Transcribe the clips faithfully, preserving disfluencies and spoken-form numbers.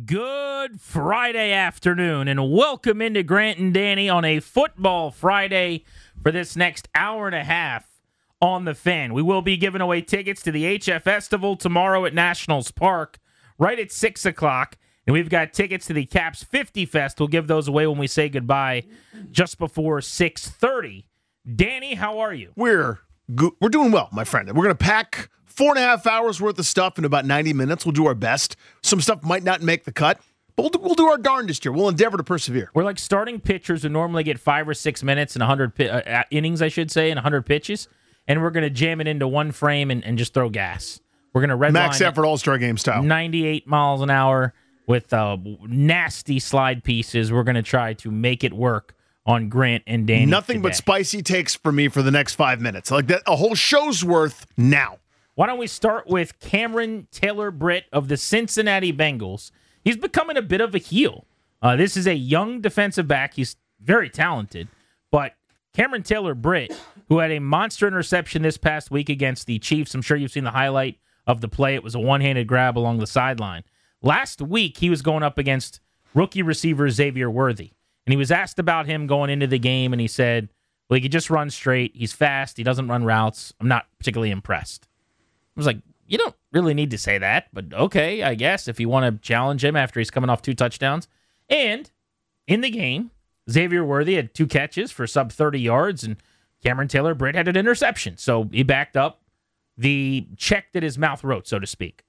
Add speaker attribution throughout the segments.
Speaker 1: Good Friday afternoon, and welcome into Grant and Danny on a football Friday for this next hour and a half on The Fan. We will be giving away tickets to the H F Festival tomorrow at Nationals Park right at six o'clock, and we've got tickets to the Caps fifty Fest. We'll give those away when we say goodbye just before six thirty. Danny, how are you?
Speaker 2: We're go- we're doing well, my friend. We're going to pack four and a half hours worth of stuff in about ninety minutes. We'll do our best. Some stuff might not make the cut, but we'll do, we'll do our darndest here. We'll endeavor to persevere.
Speaker 1: We're like starting pitchers who normally get five or six minutes and one hundred pi- uh, innings, I should say, and one hundred pitches, and we're going to jam it into one frame and, and just throw gas. We're going to red
Speaker 2: Max effort All-Star Game style.
Speaker 1: ninety-eight miles an hour with uh, nasty slide pieces. We're going to try to make it work on Grant and Danny
Speaker 2: Nothing
Speaker 1: today.
Speaker 2: but spicy takes for me for the next five minutes. Like that, a whole show's worth now.
Speaker 1: Why don't we start with Cameron Taylor-Britt of the Cincinnati Bengals? He's becoming a bit of a heel. Uh, this is a young defensive back. He's very talented. But Cameron Taylor-Britt, who had a monster interception this past week against the Chiefs, I'm sure you've seen the highlight of the play. It was a one-handed grab along the sideline. Last week, he was going up against rookie receiver Xavier Worthy. And he was asked about him going into the game, and he said, well, he could just run straight. He's fast. He doesn't run routes. I'm not particularly impressed. I was like, you don't really need to say that, but okay, I guess, if you want to challenge him after he's coming off two touchdowns. And in the game, Xavier Worthy had two catches for sub thirty yards, and Cameron Taylor-Britt had an interception. So he backed up the check that his mouth wrote, so to speak.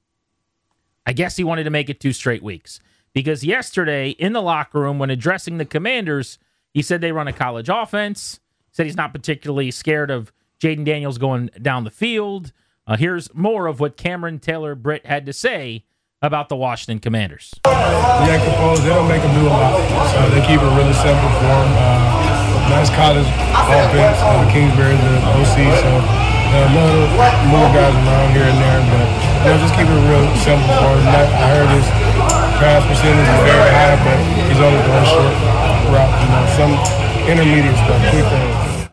Speaker 1: I guess he wanted to make it two straight weeks. Because yesterday, in the locker room, when addressing the Commanders, he said they run a college offense, said he's not particularly scared of Jaden Daniels going down the field. Uh, here's more of what Cameron Taylor-Britt had to say about the Washington Commanders.
Speaker 3: They ain't composed. They don't make them do a lot. So they keep it really simple for them. Uh, nice college offense. Uh, Kingsbury's the O C, so there are another more guys around here and there. But you know, just keep it real simple for him. I heard his pass percentage is very high, but he's only going short route. You know, some intermediate stuff, quick things.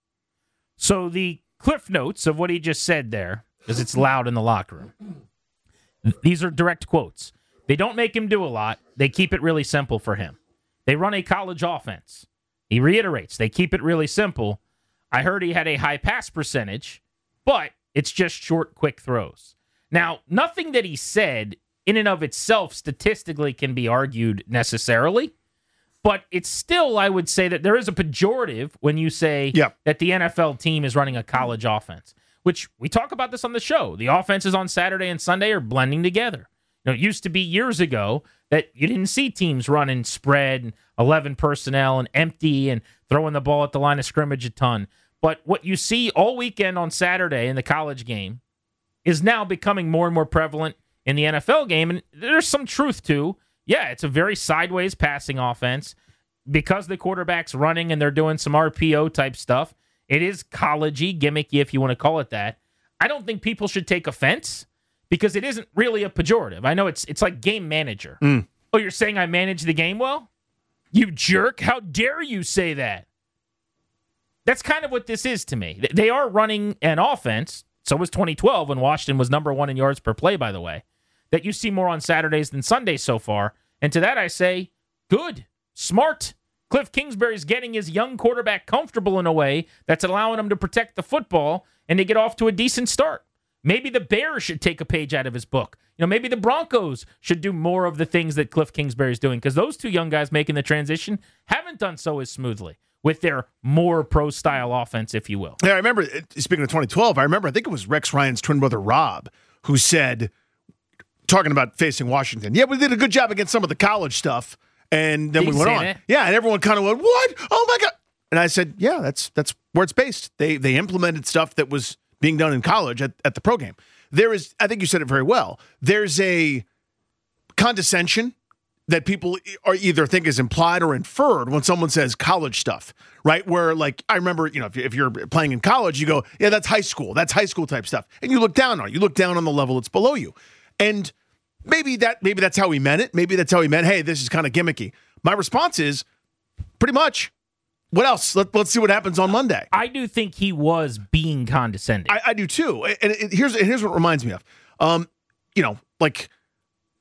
Speaker 1: So the Cliff notes of what he just said there, because it's loud in the locker room. These are direct quotes. They don't make him do a lot. They keep it really simple for him. They run a college offense. He reiterates, they keep it really simple. I heard he had a high pass percentage, but it's just short, quick throws. Now, nothing that he said in and of itself statistically can be argued necessarily. But it's still, I would say, that there is a pejorative when you say
Speaker 2: yep.
Speaker 1: that the N F L team is running a college offense, which we talk about this on the show. The offenses on Saturday and Sunday are blending together. You know, it used to be years ago that you didn't see teams running spread and eleven personnel and empty and throwing the ball at the line of scrimmage a ton. But what you see all weekend on Saturday in the college game is now becoming more and more prevalent in the N F L game. And there's some truth to Yeah, it's a very sideways passing offense because the quarterback's running and they're doing some R P O type stuff. It is college-y, gimmicky, if you want to call it that. I don't think people should take offense because it isn't really a pejorative. I know it's it's like game manager.
Speaker 2: Mm.
Speaker 1: Oh, you're saying I manage the game well? You jerk. How dare you say that? That's kind of what this is to me. They are running an offense. So was twenty twelve when Washington was number one in yards per play, by the way, that you see more on Saturdays than Sundays so far. And to that I say, good, smart. Cliff Kingsbury's getting his young quarterback comfortable in a way that's allowing him to protect the football and to get off to a decent start. Maybe the Bears should take a page out of his book. You know, maybe the Broncos should do more of the things that Cliff Kingsbury's doing, because those two young guys making the transition haven't done so as smoothly with their more pro-style offense, if you will.
Speaker 2: Yeah, I remember, speaking of twenty twelve, I remember, I think it was Rex Ryan's twin brother, Rob, who said, talking about facing Washington, yeah, we did a good job against some of the college stuff, and then
Speaker 1: Did
Speaker 2: we
Speaker 1: you
Speaker 2: went
Speaker 1: say
Speaker 2: on.
Speaker 1: that?
Speaker 2: Yeah, and everyone kind of went, what? Oh, my God. And I said, yeah, that's that's where it's based. They they implemented stuff that was being done in college at, at the pro game. There is, I think you said it very well, there's a condescension that people are either think is implied or inferred when someone says college stuff, right? Where, like, I remember, you know, if, if you're playing in college, you go, yeah, that's high school. That's high school type stuff. And you look down on it. You look down on the level that's below you. And maybe that maybe that's how he meant it. Maybe that's how he meant, hey, this is kind of gimmicky. My response is, pretty much. What else? Let, let's see what happens on Monday.
Speaker 1: I do think he was being condescending.
Speaker 2: I, I do too. And it, it, here's and here's what it reminds me of. Um, you know, like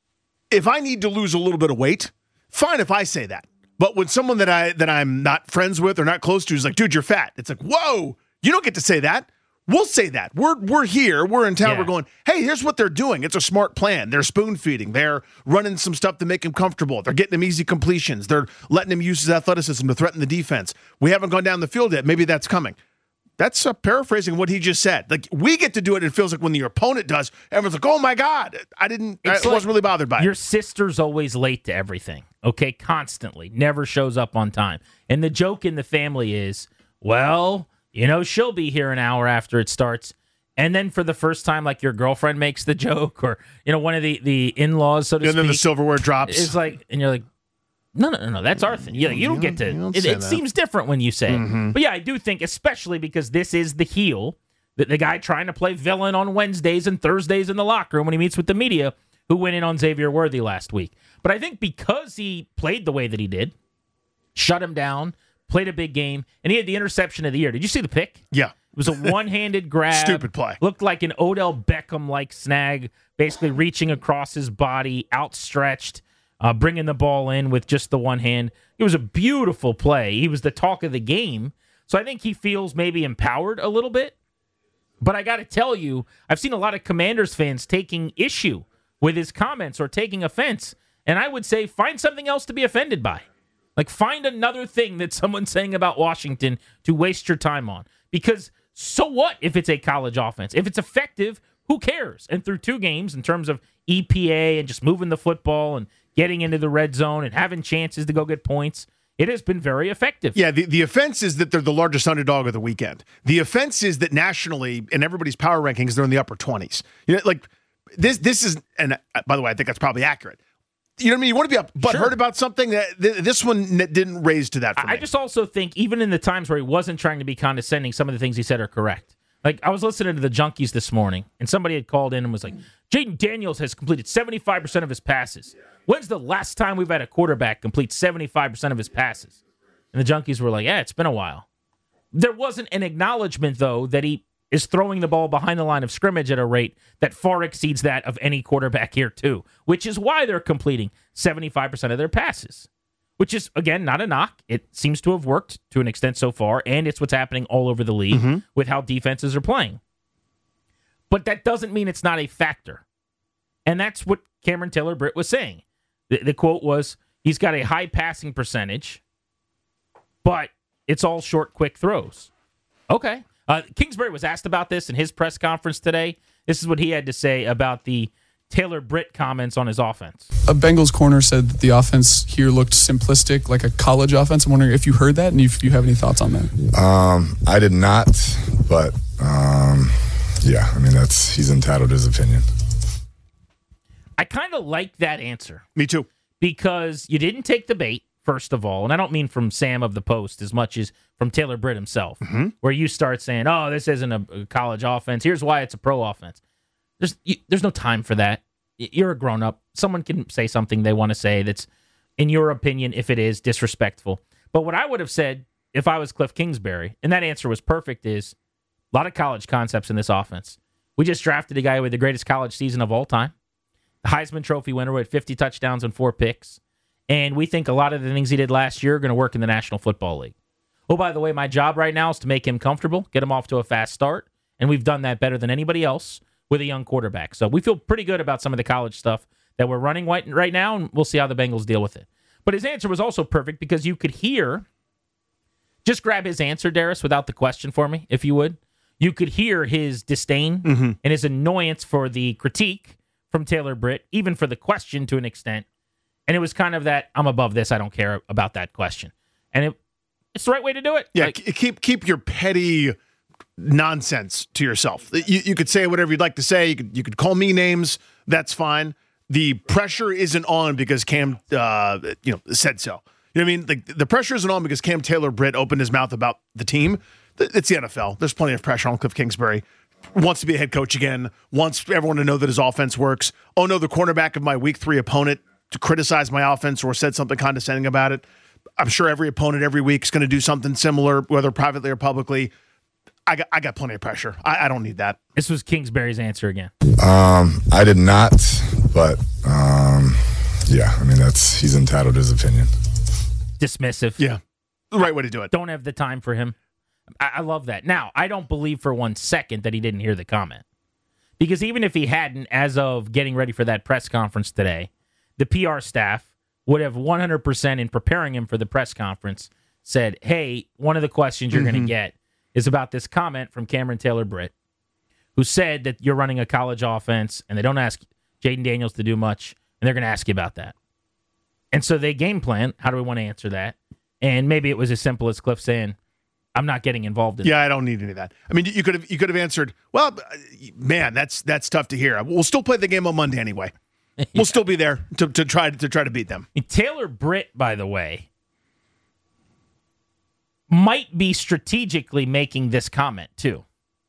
Speaker 2: if I need to lose a little bit of weight, fine if I say that. But when someone that I that I'm not friends with or not close to is like, dude, you're fat. It's like, whoa, you don't get to say that. We'll say that. We're we're here. We're in town. Yeah. We're going, hey, here's what they're doing. It's a smart plan. They're spoon feeding. They're running some stuff to make him comfortable. They're getting him easy completions. They're letting him use his athleticism to threaten the defense. We haven't gone down the field yet. Maybe that's coming. That's uh, paraphrasing what he just said. Like, we get to do it. It feels like when your opponent does, everyone's like, oh my God, I didn't, it's I like wasn't really bothered by it.
Speaker 1: Your sister's always late to everything. Okay. Constantly. Never shows up on time. And the joke in the family is, well, you know, she'll be here an hour after it starts. And then for the first time, like your girlfriend makes the joke or, you know, one of the, the in-laws, so to
Speaker 2: and
Speaker 1: speak.
Speaker 2: And then the silverware drops.
Speaker 1: It's like, and you're like, no, no, no, no, that's our thing. You, you don't get to, don't it, it seems different when you say mm-hmm. it. But yeah, I do think, especially because this is the heel, the, the guy trying to play villain on Wednesdays and Thursdays in the locker room when he meets with the media, who went in on Xavier Worthy last week. But I think because he played the way that he did, shut him down, played a big game, and he had the interception of the year. Did you see the pick?
Speaker 2: Yeah.
Speaker 1: It was a one-handed grab.
Speaker 2: Stupid play.
Speaker 1: Looked like an Odell Beckham-like snag, basically reaching across his body, outstretched, uh, bringing the ball in with just the one hand. It was a beautiful play. He was the talk of the game. So I think he feels maybe empowered a little bit. But I got to tell you, I've seen a lot of Commanders fans taking issue with his comments or taking offense. And I would say find something else to be offended by. Like, find another thing that someone's saying about Washington to waste your time on. Because so what if it's a college offense? If it's effective, who cares? And through two games, in terms of E P A and just moving the football and getting into the red zone and having chances to go get points, it has been very effective.
Speaker 2: Yeah, the, the offense is that they're the largest underdog of the weekend. The offense is that nationally, in everybody's power rankings, they're in the upper twenties. You know, like, this, this is, and by the way, I think that's probably accurate. You know what I mean? You want to be butthurt sure. about something that th- this one didn't raise to that for me.
Speaker 1: I just also think even in the times where he wasn't trying to be condescending, some of the things he said are correct. Like, I was listening to the Junkies this morning, and somebody had called in and was like, Jaden Daniels has completed seventy-five percent of his passes. When's the last time we've had a quarterback complete seventy-five percent of his passes? And the Junkies were like, yeah, it's been a while. There wasn't an acknowledgement, though, that he is throwing the ball behind the line of scrimmage at a rate that far exceeds that of any quarterback here, too, which is why they're completing seventy-five percent of their passes, which is, again, not a knock. It seems to have worked to an extent so far, and it's what's happening all over the league mm-hmm. with how defenses are playing. But that doesn't mean it's not a factor. And that's what Cameron Taylor-Britt was saying. The, the quote was, he's got a high passing percentage, but it's all short, quick throws. Okay. Uh, Kingsbury was asked about this in his press conference today. This is what he had to say about the Taylor-Britt comments on his offense.
Speaker 4: A Bengals corner said that the offense here looked simplistic, like a college offense. I'm wondering if you heard that and if you have any thoughts on that.
Speaker 5: Um, I did not, but um, yeah, I mean, that's he's entitled to his opinion.
Speaker 1: I kind of like that answer.
Speaker 2: Me too.
Speaker 1: Because you didn't take the bait. First of all, and I don't mean from Sam of the Post as much as from Taylor-Britt himself, mm-hmm. where you start saying, oh, this isn't a, a college offense. Here's why it's a pro offense. There's you, there's no time for that. You're a grown-up. Someone can say something they want to say that's, in your opinion, if it is, disrespectful. But what I would have said if I was Cliff Kingsbury, and that answer was perfect, is a lot of college concepts in this offense. We just drafted a guy with the greatest college season of all time, the Heisman Trophy winner with fifty touchdowns and four picks. And we think a lot of the things he did last year are going to work in the National Football League. Oh, by the way, my job right now is to make him comfortable, get him off to a fast start, and we've done that better than anybody else with a young quarterback. So we feel pretty good about some of the college stuff that we're running right now, and we'll see how the Bengals deal with it. But his answer was also perfect because you could hear, just grab his answer, Darius, without the question for me, if you would. You could hear his disdain mm-hmm. and his annoyance for the critique from Taylor-Britt, even for the question to an extent. And it was kind of that, I'm above this, I don't care about that question. And it, it's the right way to do it.
Speaker 2: Yeah,
Speaker 1: like,
Speaker 2: keep keep your petty nonsense to yourself. You, you could say whatever you'd like to say. You could, you could call me names. That's fine. The pressure isn't on because Cam uh, you know, said so. You know what I mean? Like, the pressure isn't on because Cam Taylor-Britt opened his mouth about the team. It's the N F L. There's plenty of pressure on Cliff Kingsbury. Wants to be a head coach again. Wants everyone to know that his offense works. Oh, no, the cornerback of my week three opponent to criticize my offense or said something condescending about it. I'm sure every opponent every week is going to do something similar, whether privately or publicly. I got I got plenty of pressure. I, I don't need that.
Speaker 1: This was Kingsbury's answer again.
Speaker 5: Um, I did not, but um, yeah, I mean, that's he's entitled to his opinion.
Speaker 1: Dismissive.
Speaker 2: Yeah. The right way to do it.
Speaker 1: Don't have the time for him. I, I love that. Now, I don't believe for one second that he didn't hear the comment. Because even if he hadn't, as of getting ready for that press conference today, the P R staff would have one hundred percent in preparing him for the press conference said, hey, one of the questions you're mm-hmm. going to get is about this comment from Cameron Taylor-Britt, who said that you're running a college offense and they don't ask Jayden Daniels to do much, and they're going to ask you about that. And so they game plan, how do we want to answer that? And maybe it was as simple as Cliff saying, I'm not getting involved in
Speaker 2: yeah,
Speaker 1: that.
Speaker 2: I don't need any of that. I mean, you could have you could have answered, well, man, that's that's tough to hear. We'll still play the game on Monday anyway. We'll yeah. still be there to, to try to try to beat them.
Speaker 1: Taylor-Britt, by the way, might be strategically making this comment too.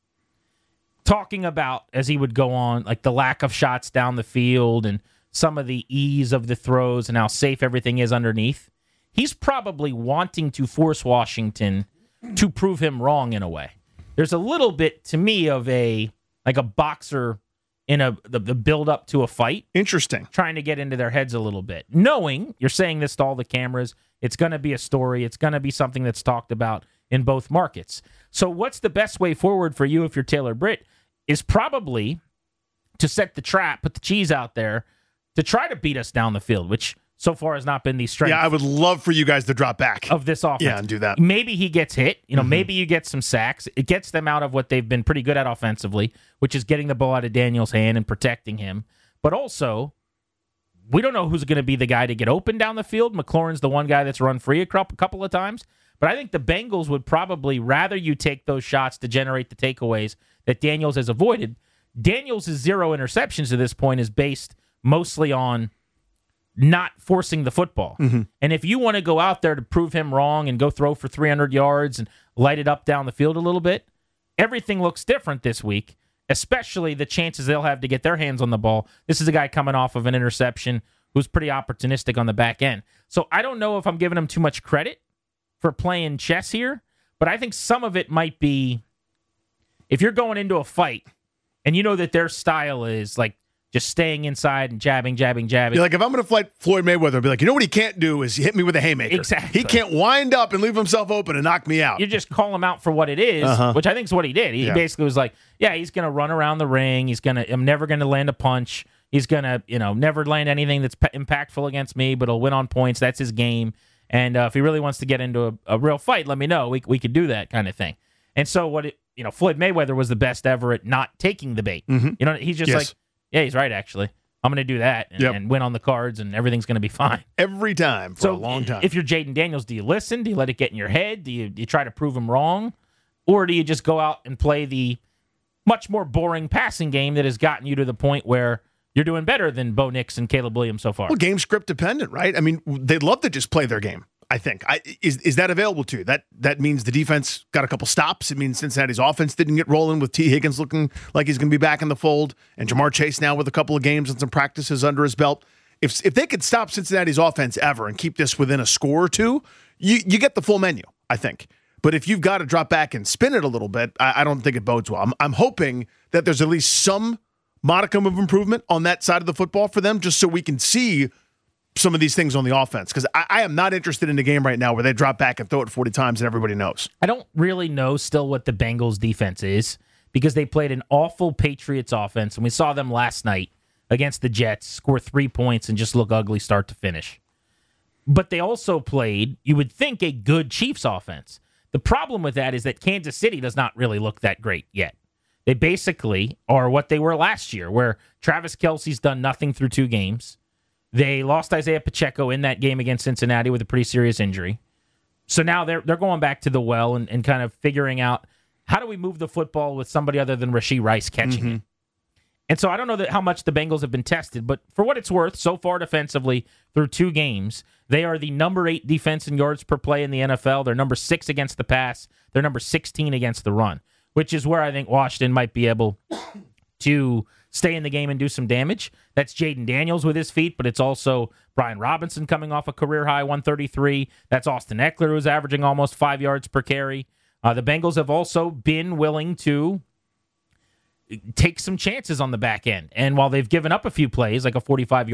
Speaker 1: Talking about, as he would go on, like the lack of shots down the field and some of the ease of the throws and how safe everything is underneath. He's probably wanting to force Washington to prove him wrong in a way. There's a little bit, to me, of a like a boxer in a the, the build up to a fight.
Speaker 2: Interesting.
Speaker 1: Trying to get into their heads a little bit. Knowing, you're saying this to all the cameras, it's going to be a story. It's going to be something that's talked about in both markets. So what's the best way forward for you if you're Taylor-Britt is probably to set the trap, put the cheese out there to try to beat us down the field, which so far has not been the strength.
Speaker 2: Yeah, I would love for you guys to drop back
Speaker 1: of this offense.
Speaker 2: Yeah, and do that.
Speaker 1: Maybe he gets hit. You know,
Speaker 2: Mm-hmm.
Speaker 1: maybe you get some sacks. It gets them out of what they've been pretty good at offensively, which is getting the ball out of Daniels' hand and protecting him. But also, we don't know who's going to be the guy to get open down the field. McLaurin's the one guy that's run free a couple of times. But I think the Bengals would probably rather you take those shots to generate the takeaways that Daniels has avoided. Daniels' zero interceptions to this point is based mostly on not forcing the football. Mm-hmm. And if you want to go out there to prove him wrong and go throw for three hundred yards and light it up down the field a little bit, everything looks different this week, especially the chances they'll have to get their hands on the ball. This is a guy coming off of an interception who's pretty opportunistic on the back end. So I don't know if I'm giving him too much credit for playing chess here, but I think some of it might be if you're going into a fight and you know that their style is like just staying inside and jabbing, jabbing, jabbing.
Speaker 2: You're like, if I'm going to fight Floyd Mayweather, I'd be like, you know what he can't do is hit me with a haymaker.
Speaker 1: Exactly.
Speaker 2: He can't wind up and leave himself open and knock me out.
Speaker 1: You just call him out for what it is,
Speaker 2: Uh-huh.
Speaker 1: which I think is what he did. He
Speaker 2: Yeah.
Speaker 1: basically was like, yeah, he's going to run around the ring. He's going to, I'm never going to land a punch. He's going to, you know, never land anything that's p- impactful against me, but he'll win on points. That's his game. And uh, if he really wants to get into a, a real fight, let me know. We we could do that kind of thing. And so what it, you know, Floyd Mayweather was the best ever at not taking the bait.
Speaker 2: Mm-hmm.
Speaker 1: You know, he's just
Speaker 2: Yes.
Speaker 1: like, yeah, he's right, actually. I'm going to do that and,
Speaker 2: Yep.
Speaker 1: and win on the cards, and everything's going to be fine.
Speaker 2: Every time for
Speaker 1: So
Speaker 2: a long time.
Speaker 1: if you're Jayden Daniels, do you listen? Do you let it get in your head? Do you, do you try to prove him wrong? Or do you just go out and play the much more boring passing game that has gotten you to the point where you're doing better than Bo Nix and Caleb Williams so far?
Speaker 2: Well, game script dependent, right? I mean, they'd love to just play their game, I think. I, is is that available to you? That that means the defense got a couple stops. It means Cincinnati's offense didn't get rolling with T. Higgins looking like he's going to be back in the fold, and Jamar Chase now with a couple of games and some practices under his belt. If if they could stop Cincinnati's offense ever and keep this within a score or two, you, you get the full menu, I think. But if you've got to drop back and spin it a little bit, I, I don't think it bodes well. I'm, I'm hoping that there's at least some modicum of improvement on that side of the football for them, just so we can see some of these things on the offense. Because I, I am not interested in a game right now where they drop back and throw it forty times and everybody knows.
Speaker 1: I don't really know still what the Bengals defense is because they played an awful Patriots offense, and we saw them last night against the Jets score three points and just look ugly start to finish. But they also played, you would think, a good Chiefs offense. The problem with that is that Kansas City does not really look that great yet. They basically are what they were last year, where Travis Kelce's done nothing through two games. They lost Isaiah Pacheco in that game against Cincinnati with a pretty serious injury. So now they're they're going back to the well and, and kind of figuring out how do we move the football with somebody other than Rashee Rice catching
Speaker 2: Mm-hmm.
Speaker 1: it. And so I don't know that how much the Bengals have been tested, but for what it's worth, so far defensively through two games, they are the number eight defense in yards per play in the N F L. They're number six against the pass. They're number sixteen against the run, which is where I think Washington might be able to stay in the game and do some damage. That's Jayden Daniels with his feet, but it's also Brian Robinson coming off a career-high one thirty-three. That's Austin Eckler, who's averaging almost five yards per carry. Uh, the Bengals have also been willing to take some chances on the back end. And while they've given up a few plays, like a forty-five-yard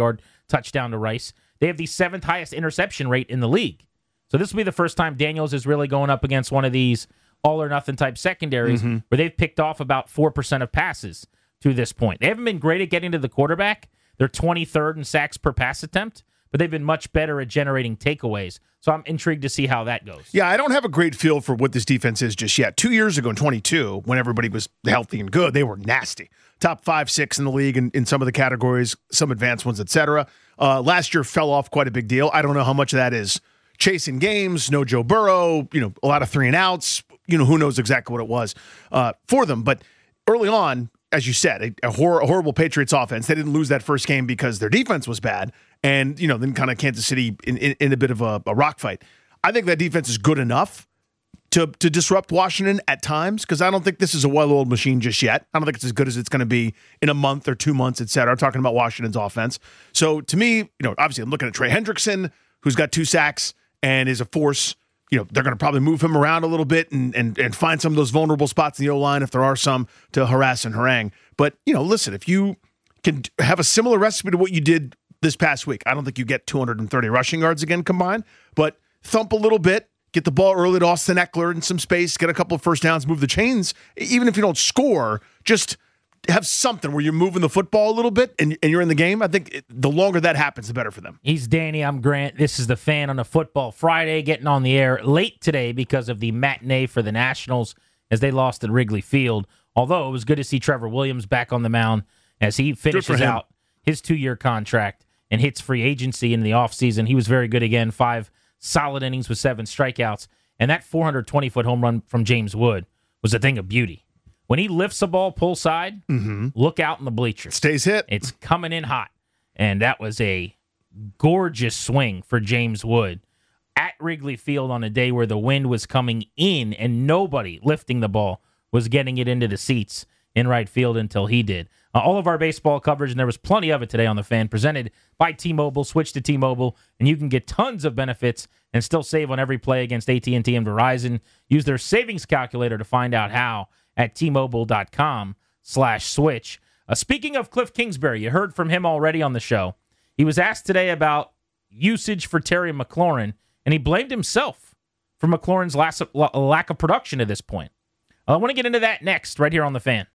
Speaker 1: touchdown to Rice. They have the seventh highest interception rate in the league. So this will be the first time Daniels is really going up against one of these all-or-nothing type secondaries mm-hmm. where they've picked off about four percent of passes to this point. They haven't been great at getting to the quarterback. They're twenty-third in sacks per pass attempt, but they've been much better at generating takeaways. So I'm intrigued to see how that goes.
Speaker 2: Yeah, I don't have a great feel for what this defense is just yet. Two years ago in twenty-two, when everybody was healthy and good, they were nasty. Top five, six in the league in, in some of the categories, some advanced ones, et cetera. Uh, last year fell off quite a big deal. I don't know how much of that is chasing games, no Joe Burrow, you know, a lot of three and outs. You know, who knows exactly what it was uh, for them. But early on, as you said, a, a, hor- a horrible Patriots offense. They didn't lose that first game because their defense was bad. And, you know, then kind of Kansas City in, in, in a bit of a, a rock fight. I think that defense is good enough to to disrupt Washington at times, because I don't think this is a well-oiled machine just yet. I don't think it's as good as it's going to be in a month or two months, et cetera. I'm talking about Washington's offense. So to me, you know, obviously I'm looking at Trey Hendrickson, who's got two sacks and is a force. You know, they're going to probably move him around a little bit and and and find some of those vulnerable spots in the O-line, if there are some, to harass and harangue. But, you know, listen, if you can have a similar recipe to what you did this past week, I don't think you get two hundred thirty rushing yards again combined, but thump a little bit, get the ball early to Austin Eckler in some space, get a couple of first downs, move the chains. Even if you don't score, just have something where you're moving the football a little bit and, and you're in the game. I think it, the longer that happens, the better for them.
Speaker 1: He's Danny. I'm Grant. This is The Fan on a Football Friday, getting on the air late today because of the matinee for the Nationals as they lost at Wrigley Field. Although it was good to see Trevor Williams back on the mound as he finishes out his two-year contract and hits free agency in the offseason. He was very good again, five solid innings with seven strikeouts. And that four hundred twenty foot home run from James Wood was a thing of beauty. When he lifts a ball pull side, mm-hmm. look out in the bleachers.
Speaker 2: Stays hit.
Speaker 1: It's coming in hot. And that was a gorgeous swing for James Wood at Wrigley Field on a day where the wind was coming in and nobody lifting the ball was getting it into the seats in right field until he did. Uh, all of our baseball coverage, and there was plenty of it today on The Fan, presented by T-Mobile. Switch to T-Mobile, and you can get tons of benefits and still save on every play against A T and T and Verizon. Use their savings calculator to find out how at T-Mobile.com slash switch. Uh, speaking of Cliff Kingsbury, you heard from him already on the show. He was asked today about usage for Terry McLaurin, and he blamed himself for McLaurin's last, lack of production at this point. Uh, I want to get into that next, right here on The Fan.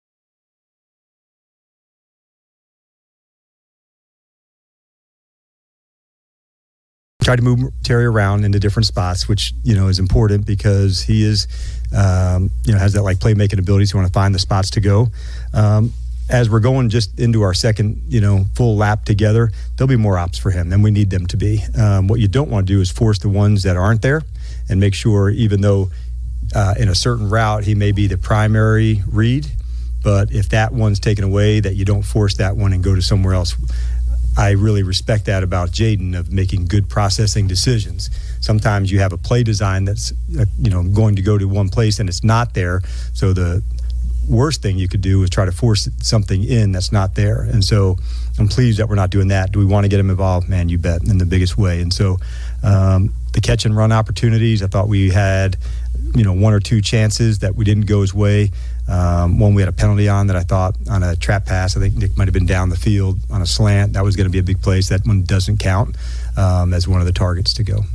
Speaker 6: Tried to move Terry around into different spots, which, you know, is important because he is, um, you know, has that like playmaking ability. So you want to find the spots to go. Um, as we're going just into our second, you know, full lap together, there'll be more ops for him than we need them to be. Um, what you don't want to do is force the ones that aren't there and make sure, even though uh, in a certain route he may be the primary read, but if that one's taken away, that you don't force that one and go to somewhere else. I really respect that about Jaden, of making good processing decisions. Sometimes you have a play design that's, uh, you know, going to go to one place and it's not there. So the worst thing you could do is try to force something in that's not there. And so I'm pleased that we're not doing that. Do we want to get him involved? Man, you bet, in the biggest way. And so um, the catch and run opportunities, I thought we had, you know, one or two chances that we didn't go his way. Um, one we had a penalty on that I thought on a trap pass. I think Nick might have been down the field on a slant. That was going to be a big place. That one doesn't count um, as one of the targets to go.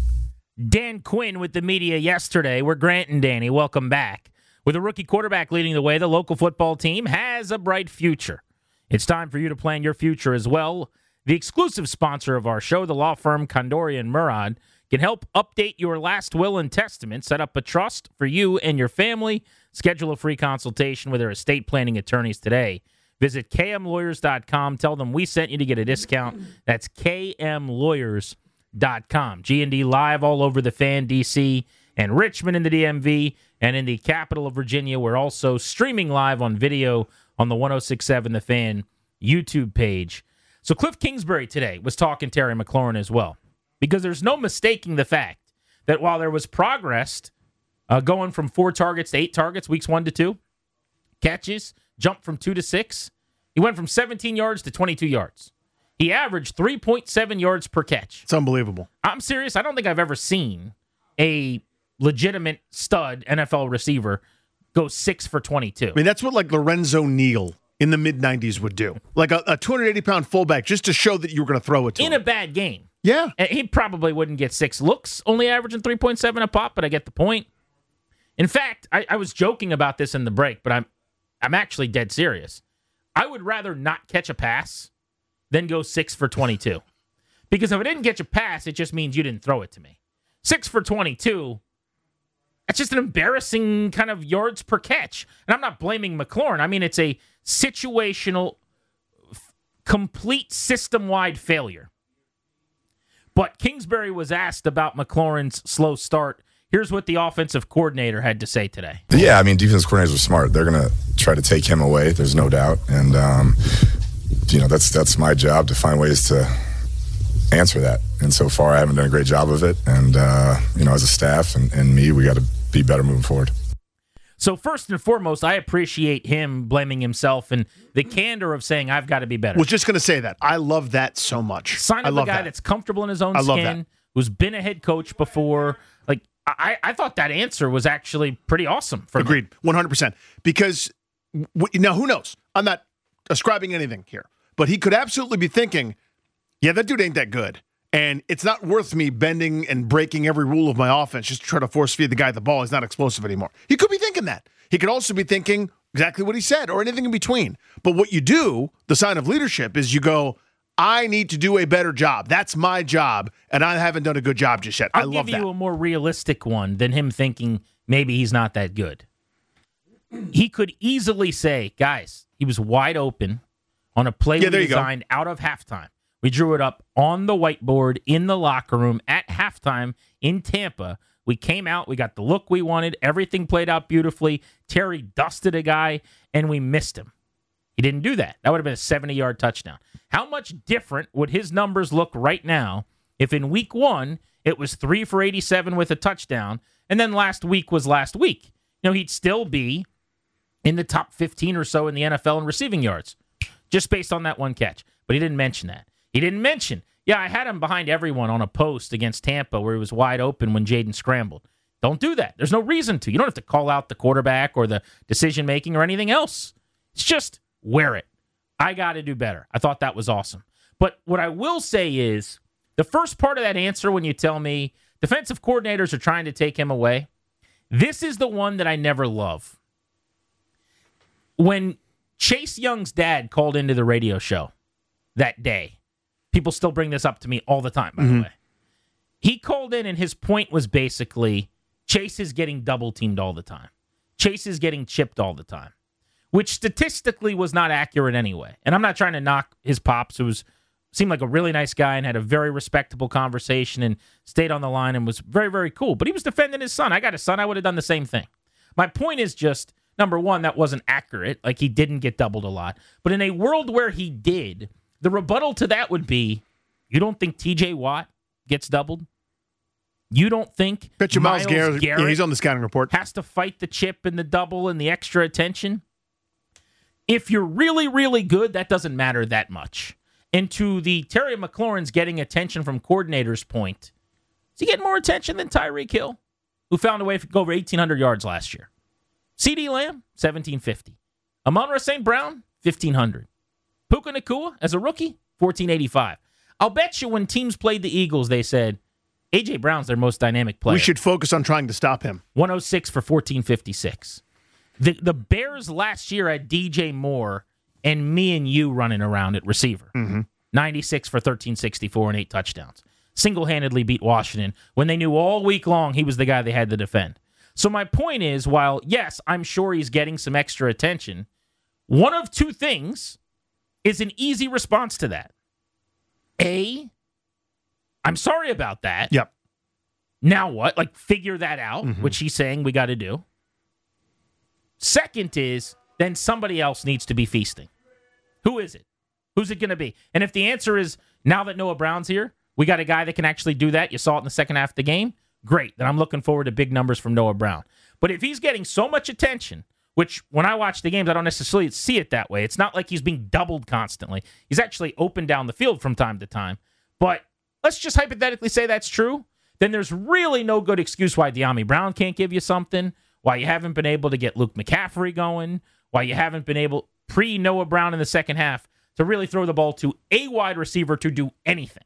Speaker 1: Dan Quinn with the media yesterday. We're Grant and Danny. Welcome back. With a rookie quarterback leading the way, the local football team has a bright future. It's time for you to plan your future as well. The exclusive sponsor of our show, the law firm Condori and Murad, can help update your last will and testament, set up a trust for you and your family. Schedule a free consultation with their estate planning attorneys today. Visit K M lawyers dot com. Tell them we sent you to get a discount. That's K M lawyers dot com. G and D live all over the Fan, D C, and Richmond in the D M V, and in the capital of Virginia. We're also streaming live on video on the one oh six point seven The Fan YouTube page. So Cliff Kingsbury today was talking Terry McLaurin as well, because there's no mistaking the fact that while there was progress uh, going from four targets to eight targets, weeks one to two, catches, jumped from two to six, he went from seventeen yards to twenty-two yards. He averaged three point seven yards per catch.
Speaker 2: It's unbelievable.
Speaker 1: I'm serious. I don't think I've ever seen a legitimate stud N F L receiver go six for twenty-two.
Speaker 2: I mean, that's what like Lorenzo Neal in the mid nineties would do. Like a, a two hundred eighty pound fullback just to show that you were going to throw it to
Speaker 1: In
Speaker 2: him.
Speaker 1: a bad game.
Speaker 2: Yeah.
Speaker 1: And he probably wouldn't get six looks, only averaging three point seven a pop, but I get the point. In fact, I, I was joking about this in the break, but I'm I'm actually dead serious. I would rather not catch a pass than go six for twenty-two. Because if I didn't catch a pass, it just means you didn't throw it to me. Six for twenty-two, that's just an embarrassing kind of yards per catch. And I'm not blaming McLaurin. I mean, it's a situational, f- complete system-wide failure. But Kingsbury was asked about McLaurin's slow start. Here's what the offensive coordinator had to say today.
Speaker 5: Yeah, I mean, defense coordinators are smart. They're going to try to take him away. There's no doubt. And, um, you know, that's that's my job to find ways to answer that. And so far, I haven't done a great job of it. And, uh, you know, as a staff and, and me, we got to be better moving forward.
Speaker 1: So first and foremost, I appreciate him blaming himself and the candor of saying, I've got to be better.
Speaker 2: Was just going to say that. I love that so much.
Speaker 1: Sign
Speaker 2: I
Speaker 1: of a
Speaker 2: love
Speaker 1: guy
Speaker 2: that.
Speaker 1: that's comfortable in his own
Speaker 2: I love
Speaker 1: skin,
Speaker 2: that.
Speaker 1: who's been a head coach before. Like, I, I thought that answer was actually pretty awesome for
Speaker 2: Agreed.
Speaker 1: him.
Speaker 2: one hundred percent. Because, w- now who knows? I'm not ascribing anything here. But he could absolutely be thinking, yeah, that dude ain't that good. And it's not worth me bending and breaking every rule of my offense just to try to force feed the guy the ball. He's not explosive anymore. He could be thinking that. He could also be thinking exactly what he said or anything in between. But what you do, the sign of leadership, is you go, I need to do a better job. That's my job, and I haven't done a good job just yet.
Speaker 1: I'll
Speaker 2: I love
Speaker 1: give
Speaker 2: that.
Speaker 1: you a more realistic one than him thinking maybe he's not that good. He could easily say, guys, he was wide open on a play
Speaker 2: Yeah,
Speaker 1: we
Speaker 2: there you go.
Speaker 1: designed out of halftime. We drew it up on the whiteboard in the locker room at halftime in Tampa. We came out, we got the look we wanted, everything played out beautifully. Terry dusted a guy, and we missed him. He didn't do that. That would have been a seventy-yard touchdown. How much different would his numbers look right now if in week one it was three for eighty-seven with a touchdown, and then last week was last week? You know, he'd still be in the top fifteen or so in the N F L in receiving yards, just based on that one catch. But he didn't mention that. He didn't mention, yeah, I had him behind everyone on a post against Tampa where he was wide open when Jaden scrambled. Don't do that. There's no reason to. You don't have to call out the quarterback or the decision-making or anything else. It's just wear it. I got to do better. I thought that was awesome. But what I will say is the first part of that answer when you tell me defensive coordinators are trying to take him away, this is the one that I never love. When Chase Young's dad called into the radio show that day, people still bring this up to me all the time, by
Speaker 2: Mm-hmm.
Speaker 1: the way. He called in and his point was basically Chase is getting double-teamed all the time. Chase is getting chipped all the time, which statistically was not accurate anyway. And I'm not trying to knock his pops, who was, seemed like a really nice guy and had a very respectable conversation and stayed on the line and was very, very cool. But he was defending his son. I got a son. I would have done the same thing. My point is just, number one, that wasn't accurate. Like, he didn't get doubled a lot. But in a world where he did, the rebuttal to that would be, you don't think T J Watt gets doubled? You don't think
Speaker 2: Bet you Miles,
Speaker 1: Myles
Speaker 2: Garrett,
Speaker 1: Garrett
Speaker 2: yeah, he's on the scouting report.
Speaker 1: has to fight the chip and the double and the extra attention? If you're really, really good, that doesn't matter that much. And to the Terry McLaurin's getting attention from coordinators point, is he getting more attention than Tyreek Hill, who found a way to go over eighteen hundred yards last year? CeeDee Lamb, seventeen fifty. Amon-Ra Saint Brown, fifteen hundred. Puka Nacua, as a rookie, fourteen eighty-five. I'll bet you when teams played the Eagles, they said, A J. Brown's their most dynamic player.
Speaker 2: We should focus on trying to stop him.
Speaker 1: one oh six for fourteen fifty-six. The the Bears last year had D J Moore and me and you running around at receiver.
Speaker 2: Mm-hmm.
Speaker 1: ninety-six for thirteen sixty-four and eight touchdowns. Single-handedly beat Washington when they knew all week long he was the guy they had to defend. So my point is, while, yes, I'm sure he's getting some extra attention, one of two things is an easy response to that. A, I'm sorry about that.
Speaker 2: Yep.
Speaker 1: Now what? Like, figure that out,
Speaker 2: Mm-hmm.
Speaker 1: which he's saying we got to do. Second is, then somebody else needs to be feasting. Who is it? Who's it going to be? And if the answer is, now that Noah Brown's here, we got a guy that can actually do that, you saw it in the second half of the game, great. Then I'm looking forward to big numbers from Noah Brown. But if he's getting so much attention, which when I watch the games, I don't necessarily see it that way. It's not like he's being doubled constantly. He's actually open down the field from time to time. But let's just hypothetically say that's true. Then there's really no good excuse why De'Ami Brown can't give you something, why you haven't been able to get Luke McCaffrey going, why you haven't been able... pre-Noah Brown in the second half to really throw the ball to a wide receiver to do anything.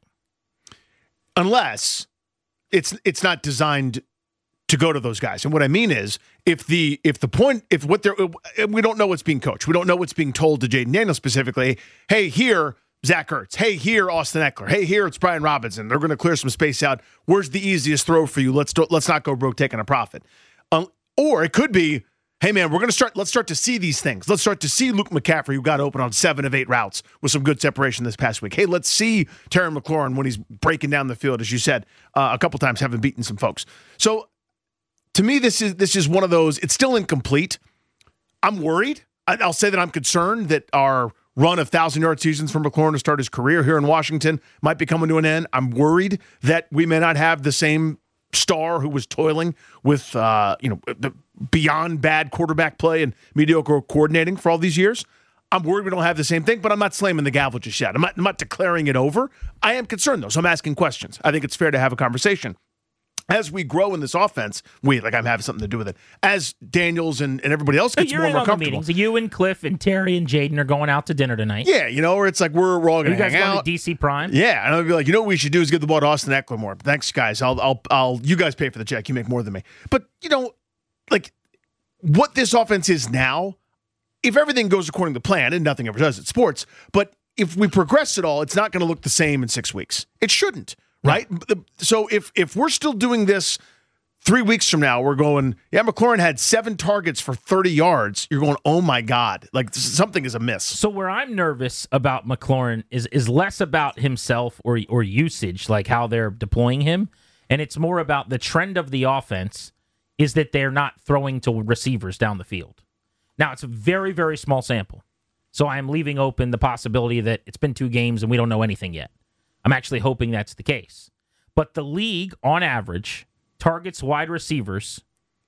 Speaker 2: Unless it's it's not designed to go to those guys. And what I mean is, if the if the point, if what they're, we don't know what's being coached. We don't know what's being told to Jaden Daniels specifically. Hey, here, Zach Ertz. Hey, here, Austin Eckler. Hey, here, it's Brian Robinson. They're going to clear some space out. Where's the easiest throw for you? Let's do, let's not go broke taking a profit. Um, or it could be, hey, man, we're going to start, let's start to see these things. Let's start to see Luke McCaffrey, who got open on seven of eight routes with some good separation this past week. Hey, let's see Terry McLaurin when he's breaking down the field, as you said, uh, a couple times, having beaten some folks. So to me, this is this is one of those, it's still incomplete. I'm worried. I, I'll say that I'm concerned that our run of thousand-yard seasons for McLaurin to start his career here in Washington might be coming to an end. I'm worried that we may not have the same star who was toiling with, uh, you know, the beyond bad quarterback play and mediocre coordinating for all these years. I'm worried we don't have the same thing, but I'm not slamming the gavel just yet. I'm not, I'm not declaring it over. I am concerned, though, so I'm asking questions. I think it's fair to have a conversation. As we grow in this offense, we, like I'm having something to do with it, as Daniels and, and everybody else gets
Speaker 1: You're
Speaker 2: more and
Speaker 1: in
Speaker 2: more
Speaker 1: on the
Speaker 2: comfortable.
Speaker 1: meetings. You and Cliff and Terry and Jaden are going out to dinner tonight.
Speaker 2: Yeah, you know, or it's like we're, we're all going
Speaker 1: You
Speaker 2: to
Speaker 1: guys
Speaker 2: hang
Speaker 1: going
Speaker 2: out.
Speaker 1: to D C Prime?
Speaker 2: Yeah, and I'll be like, you know what we should do is give the ball to Austin Eckler more. Thanks, guys. I'll, I'll, I'll. You guys pay for the check. You make more than me. But you know, like what this offense is now, if everything goes according to plan, and nothing ever does at sports, but if we progress at all, it's not going to look the same in six weeks. It shouldn't, right? No. So if if we're still doing this three weeks from now, we're going, yeah, McLaurin had seven targets for thirty yards. You're going, oh my God, like something is amiss.
Speaker 1: So where I'm nervous about McLaurin is is less about himself or or usage, like how they're deploying him, and it's more about the trend of the offense is that they're not throwing to receivers down the field. Now, it's a very, very small sample, so I'm leaving open the possibility that it's been two games and we don't know anything yet. I'm actually hoping that's the case. But the league, on average, targets wide receivers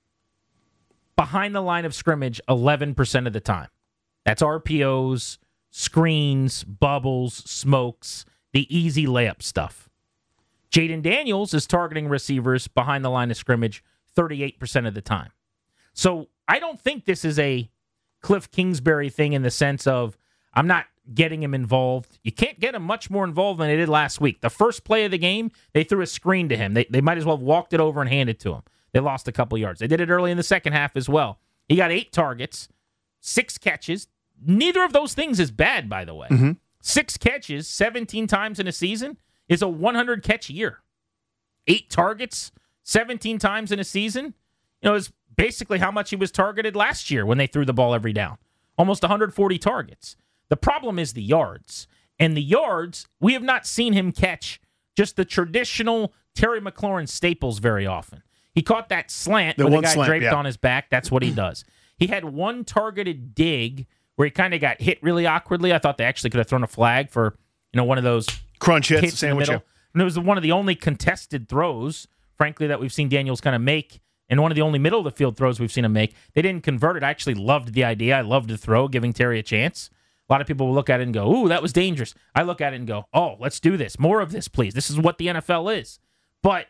Speaker 1: behind the line of scrimmage eleven percent of the time. That's R P Os, screens, bubbles, smokes, the easy layup stuff. Jaden Daniels is targeting receivers behind the line of scrimmage thirty-eight percent of the time. So I don't think this is a Cliff Kingsbury thing in the sense of I'm not getting him involved. You can't get him much more involved than they did last week. The first play of the game, they threw a screen to him. They, they might as well have walked it over and handed it to him. They lost a couple yards. They did it early in the second half as well. He got eight targets, six catches. Neither of those things is bad, by the way. Mm-hmm. Six catches, seventeen times in a season is a one hundred catch year. Eight targets, seventeen times in a season, you know, is basically how much he was targeted last year when they threw the ball every down. Almost one hundred forty targets. The problem is the yards. And the yards, we have not seen him catch just the traditional Terry McLaurin staples very often. He caught that slant
Speaker 2: the
Speaker 1: with
Speaker 2: one
Speaker 1: the guy
Speaker 2: slant,
Speaker 1: draped
Speaker 2: yeah.
Speaker 1: on his back. That's what he does. He had one targeted dig where he kind of got hit really awkwardly. I thought they actually could have thrown a flag for, you know, one of those
Speaker 2: crunch hits,
Speaker 1: hits in the
Speaker 2: sandwich.
Speaker 1: middle. And it was one of the only contested throws, frankly, that we've seen Daniels kind of make, and one of the only middle of the field throws we've seen him make. They didn't convert it. I actually loved the idea. I loved the throw, giving Terry a chance. A lot of people will look at it and go, ooh, that was dangerous. I look at it and go, oh, let's do this. More of this, please. This is what the N F L is. But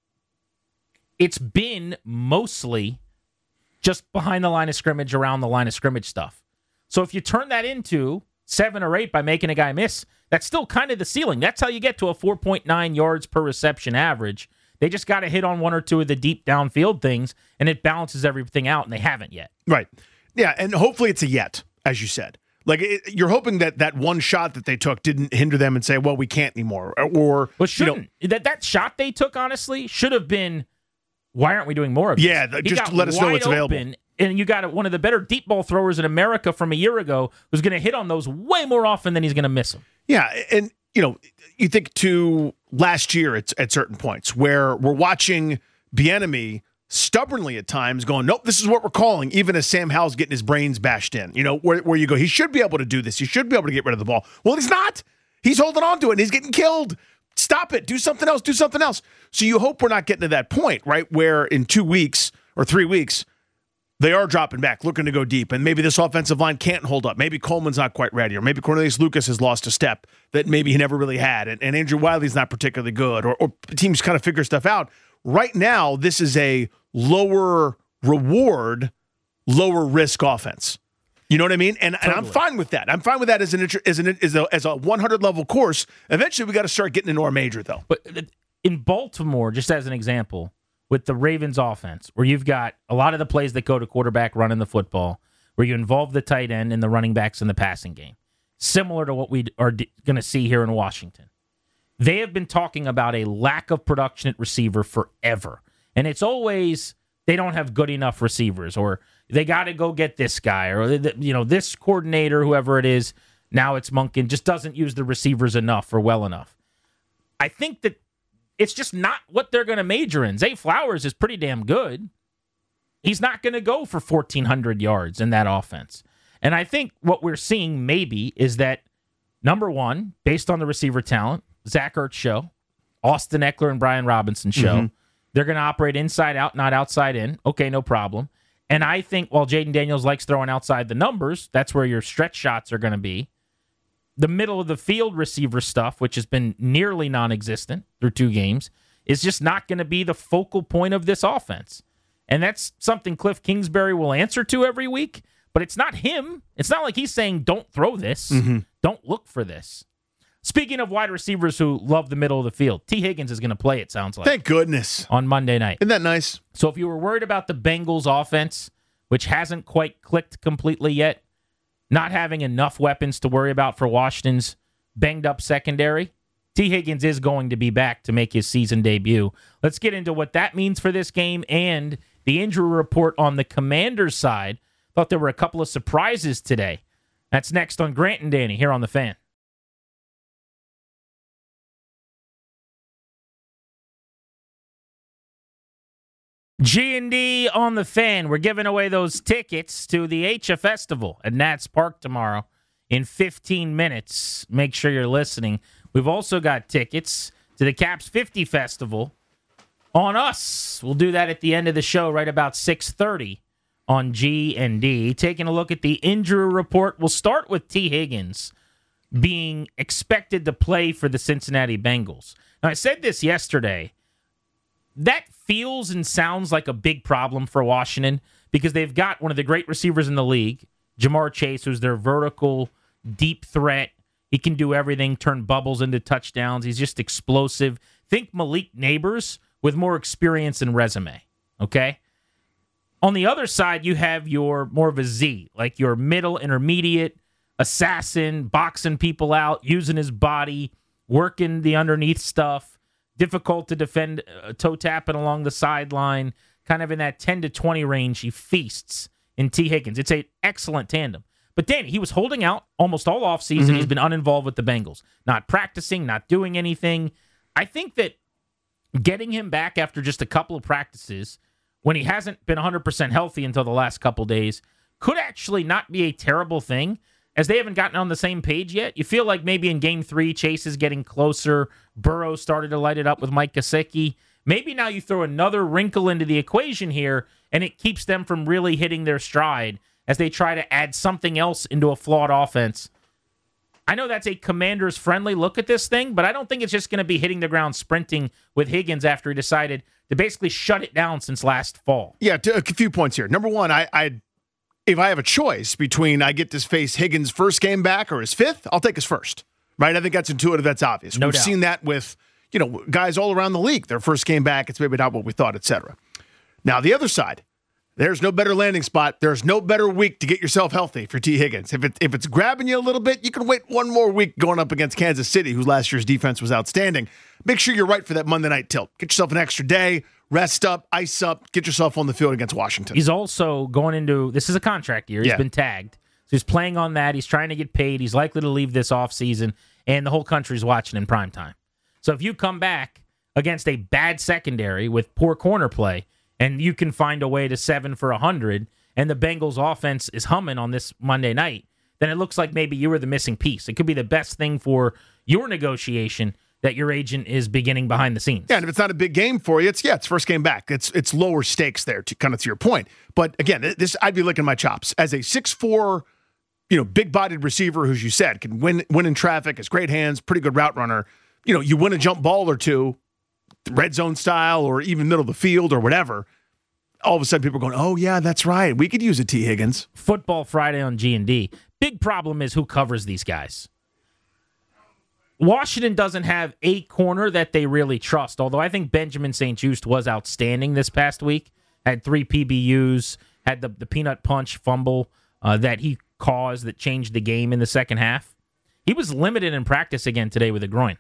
Speaker 1: it's been mostly just behind the line of scrimmage, around the line of scrimmage stuff. So if you turn that into seven or eight by making a guy miss, that's still kind of the ceiling. That's how you get to a four point nine yards per reception average. They just got to hit on one or two of the deep downfield things, and it balances everything out, and they haven't yet.
Speaker 2: Right. Yeah, and hopefully it's a yet, as you said. Like, it, you're hoping that that one shot that they took didn't hinder them and say, well, we can't anymore. Or, or
Speaker 1: well, shouldn't. You know, that, that shot they took, honestly, should have been, why aren't we doing more of this?
Speaker 2: Yeah,
Speaker 1: He
Speaker 2: just
Speaker 1: got
Speaker 2: let us know
Speaker 1: wide
Speaker 2: it's available.
Speaker 1: open, and you got one of the better deep ball throwers in America from a year ago who's going to hit on those way more often than he's going to miss them.
Speaker 2: Yeah, and, you know, you think to last year at, at certain points where we're watching Bieniemy stubbornly at times going, nope, this is what we're calling, even as Sam Howell's getting his brains bashed in. You know, where, where you go, he should be able to do this. He should be able to get rid of the ball. Well, he's not. He's holding on to it, and he's getting killed. Stop it. Do something else. Do something else. So you hope we're not getting to that point, right, where in two weeks or three weeks, they are dropping back, looking to go deep, and maybe this offensive line can't hold up. Maybe Coleman's not quite ready, or maybe Cornelius Lucas has lost a step that maybe he never really had, and, and Andrew Wiley's not particularly good, or, or teams kind of figure stuff out. Right now, this is a lower reward, lower risk offense. You know what I mean? And,
Speaker 1: Totally.
Speaker 2: and I'm fine with that. I'm fine with that as an as an as a, as a one hundred level course. Eventually, we got to start getting into our major, though.
Speaker 1: But in Baltimore, just as an example, with the Ravens offense, where you've got a lot of the plays that go to quarterback running the football, where you involve the tight end and the running backs in the passing game, similar to what we are d- going to see here in Washington. They have been talking about a lack of production at receiver forever. And it's always they don't have good enough receivers, or they got to go get this guy, or you know this coordinator, whoever it is. Now it's Monken, just doesn't use the receivers enough or well enough. I think that it's just not what they're going to major in. Zay Flowers is pretty damn good. He's not going to go for fourteen hundred yards in that offense. And I think what we're seeing maybe is that, number one, based on the receiver talent, Zach Ertz show, Austin Eckler and Brian Robinson show, mm-hmm. they're going to operate inside out, not outside in. Okay, no problem. And I think while Jaden Daniels likes throwing outside the numbers, that's where your stretch shots are going to be. The middle of the field receiver stuff, which has been nearly non-existent through two games, is just not going to be the focal point of this offense. And that's something Cliff Kingsbury will answer to every week, but it's not him. It's not like he's saying, don't throw this. Mm-hmm. Don't look for this. Speaking of wide receivers who love the middle of the field, T. Higgins is going to play, it sounds like.
Speaker 2: Thank goodness.
Speaker 1: On Monday night.
Speaker 2: Isn't that nice?
Speaker 1: So if you were worried about the Bengals offense, which hasn't quite clicked completely yet, not having enough weapons to worry about for Washington's banged-up secondary, T. Higgins is going to be back to make his season debut. Let's get into what that means for this game and the injury report on the Commanders' side. Thought there were a couple of surprises today. That's next on Grant and Danny here on The Fan. G and D on The Fan. We're giving away those tickets to the H F Festival at Nats Park tomorrow in fifteen minutes. Make sure you're listening. We've also got tickets to the Caps fifty Festival on us. We'll do that at the end of the show right about six thirty on G and D. Taking a look at the injury report, we'll start with T. Higgins being expected to play for the Cincinnati Bengals. Now, I said this yesterday. That feels and sounds like a big problem for Washington because they've got one of the great receivers in the league, Jamar Chase, who's their vertical, deep threat. He can do everything, turn bubbles into touchdowns. He's just explosive. Think Malik Neighbors with more experience and resume, okay? On the other side, you have your more of a Z, like your middle, intermediate, assassin, boxing people out, using his body, working the underneath stuff. Difficult to defend, uh, toe tapping along the sideline, kind of in that ten to twenty range. He feasts in T. Higgins. It's an excellent tandem. But Danny, he was holding out almost all offseason. Mm-hmm. He's been uninvolved with the Bengals, not practicing, not doing anything. I think that getting him back after just a couple of practices, when he hasn't been one hundred percent healthy until the last couple days, could actually not be a terrible thing. As they haven't gotten on the same page yet, you feel like maybe in game three, Chase is getting closer. Burrow started to light it up with Mike Gesicki. Maybe now you throw another wrinkle into the equation here, and it keeps them from really hitting their stride as they try to add something else into a flawed offense. I know that's a Commanders-friendly look at this thing, but I don't think it's just going to be hitting the ground sprinting with Higgins after he decided to basically shut it down since last fall.
Speaker 2: Yeah, a few points here. Number one, I... I if I have a choice between I get to face Higgins' first game back or his fifth, I'll take his first, right? I think that's intuitive. That's obvious.
Speaker 1: No
Speaker 2: We've
Speaker 1: doubt.
Speaker 2: seen that with, you know, guys all around the league. Their first game back, it's maybe not what we thought, et cetera. Now, the other side, there's no better landing spot. There's no better week to get yourself healthy for T. Higgins. If, it, if it's grabbing you a little bit, you can wait one more week going up against Kansas City, whose last year's defense was outstanding. Make sure you're right for that Monday night tilt. Get yourself an extra day. Rest up, ice up, get yourself on the field against Washington.
Speaker 1: He's also going into, this is a contract year. He's
Speaker 2: yeah.
Speaker 1: been tagged. So he's playing on that. He's trying to get paid. He's likely to leave this offseason, and the whole country's watching in prime time. So if you come back against a bad secondary with poor corner play, and you can find a way to seven for one hundred, and the Bengals offense is humming on this Monday night, then it looks like maybe you were the missing piece. It could be the best thing for your negotiation that your agent is beginning behind the scenes.
Speaker 2: Yeah, and if it's not a big game for you, it's yeah, it's first game back. It's it's lower stakes there, to kind of to your point. But again, this I'd be licking my chops as a six foot four, you know, big-bodied receiver, who, as you said, can win win in traffic, has great hands, pretty good route runner. You know, you win a jump ball or two, red zone style, or even middle of the field or whatever. all of a sudden people are going, oh, yeah, that's right. We could use a T. Higgins.
Speaker 1: Football Friday on G and D. Big problem is who covers these guys. Washington doesn't have a corner that they really trust, although I think Benjamin Saint-Juste was outstanding this past week. Had three P B Us, had the, the peanut punch fumble uh, that he caused that changed the game in the second half. He was limited in practice again today with a groin.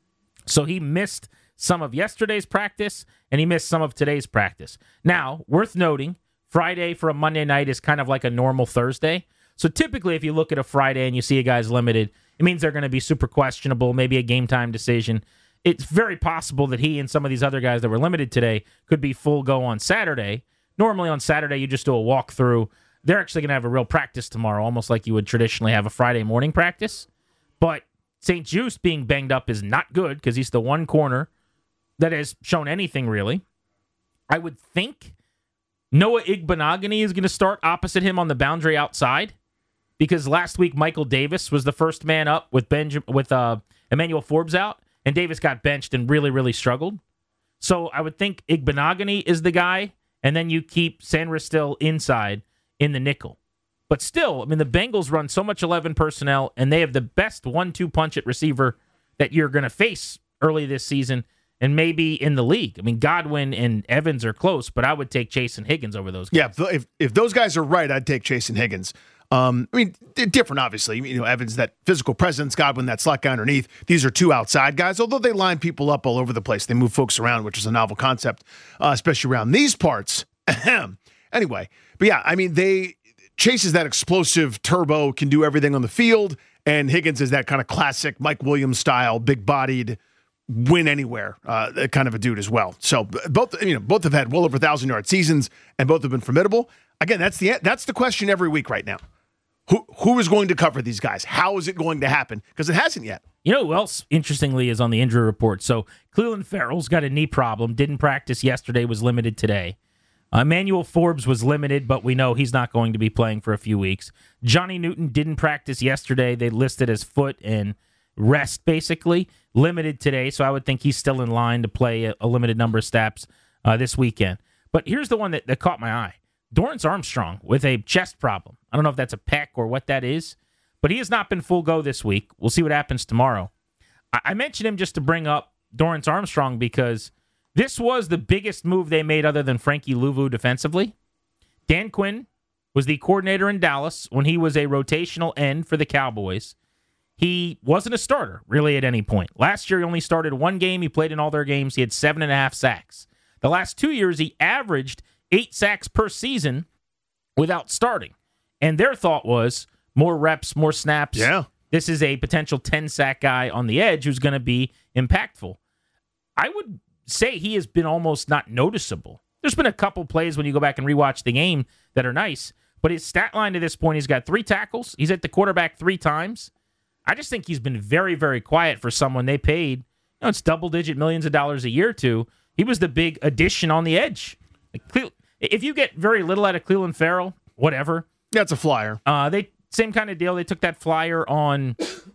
Speaker 1: So he missed some of yesterday's practice, and he missed some of today's practice. Now, worth noting, Friday for a Monday night is kind of like a normal Thursday. So typically, if you look at a Friday and you see a guy's limited, it means they're going to be super questionable, maybe a game-time decision. It's very possible that he and some of these other guys that were limited today could be full go on Saturday. Normally on Saturday, you just do a walkthrough. They're actually going to have a real practice tomorrow, almost like you would traditionally have a Friday morning practice. But Saint-Juste being banged up is not good because he's the one corner that has shown anything, really. I would think Noah Igbenogany is going to start opposite him on the boundary outside because last week Michael Davis was the first man up with Benja- with uh, Emmanuel Forbes out, and Davis got benched and really, really struggled. So I would think Igbenogany is the guy, and then you keep Sandra still inside in the nickel. But still, I mean, the Bengals run so much eleven personnel, and they have the best one two punch at receiver that you're going to face early this season and maybe in the league. I mean, Godwin and Evans are close, but I would take Chase and Higgins over those guys.
Speaker 2: Yeah, if if those guys are right, I'd take Chase and Higgins. Um, I mean, they're different, obviously. You know, Evans, that physical presence, Godwin, that slot guy underneath. These are two outside guys, although they line people up all over the place. They move folks around, which is a novel concept, uh, especially around these parts. Anyway, but yeah, I mean, they Chase is that explosive turbo, can do everything on the field, and Higgins is that kind of classic Mike Williams style, big-bodied, win anywhere uh, kind of a dude as well. So both, you know, both have had well over one thousand yard seasons, and both have been formidable. Again, that's the that's the question every week right now. Who who is going to cover these guys? How is it going to happen? Because it hasn't yet.
Speaker 1: You know who else, interestingly, is on the injury report? So Clelin Ferrell's got a knee problem, didn't practice yesterday, was limited today. Uh, Emmanuel Forbes was limited, but we know he's not going to be playing for a few weeks. Johnny Newton didn't practice yesterday. They listed as foot and rest, basically. Limited today, so I would think he's still in line to play a, a limited number of snaps uh, this weekend. But here's the one that, that caught my eye. Dorrance Armstrong with a chest problem. I don't know if that's a pec or what that is, but he has not been full go this week. We'll see what happens tomorrow. I, I mentioned him just to bring up Dorrance Armstrong because this was the biggest move they made other than Frankie Louvu defensively. Dan Quinn was the coordinator in Dallas when he was a rotational end for the Cowboys. He wasn't a starter, really, at any point. Last year, he only started one game. He played in all their games. He had seven and a half sacks. The last two years, he averaged eight sacks per season without starting. And their thought was more reps, more snaps.
Speaker 2: Yeah.
Speaker 1: This is a potential ten-sack guy on the edge who's going to be impactful. I would say he has been almost not noticeable. There's been a couple plays when you go back and rewatch the game that are nice, but his stat line to this point, he's got three tackles. He's at the quarterback three times. I just think he's been very, very quiet for someone they paid. You know, it's double-digit millions of dollars a year to. He was the big addition on the edge. Like, if you get very little out of Clelin Ferrell, whatever.
Speaker 2: That's a flyer.
Speaker 1: Uh, they same kind of deal. They took that flyer on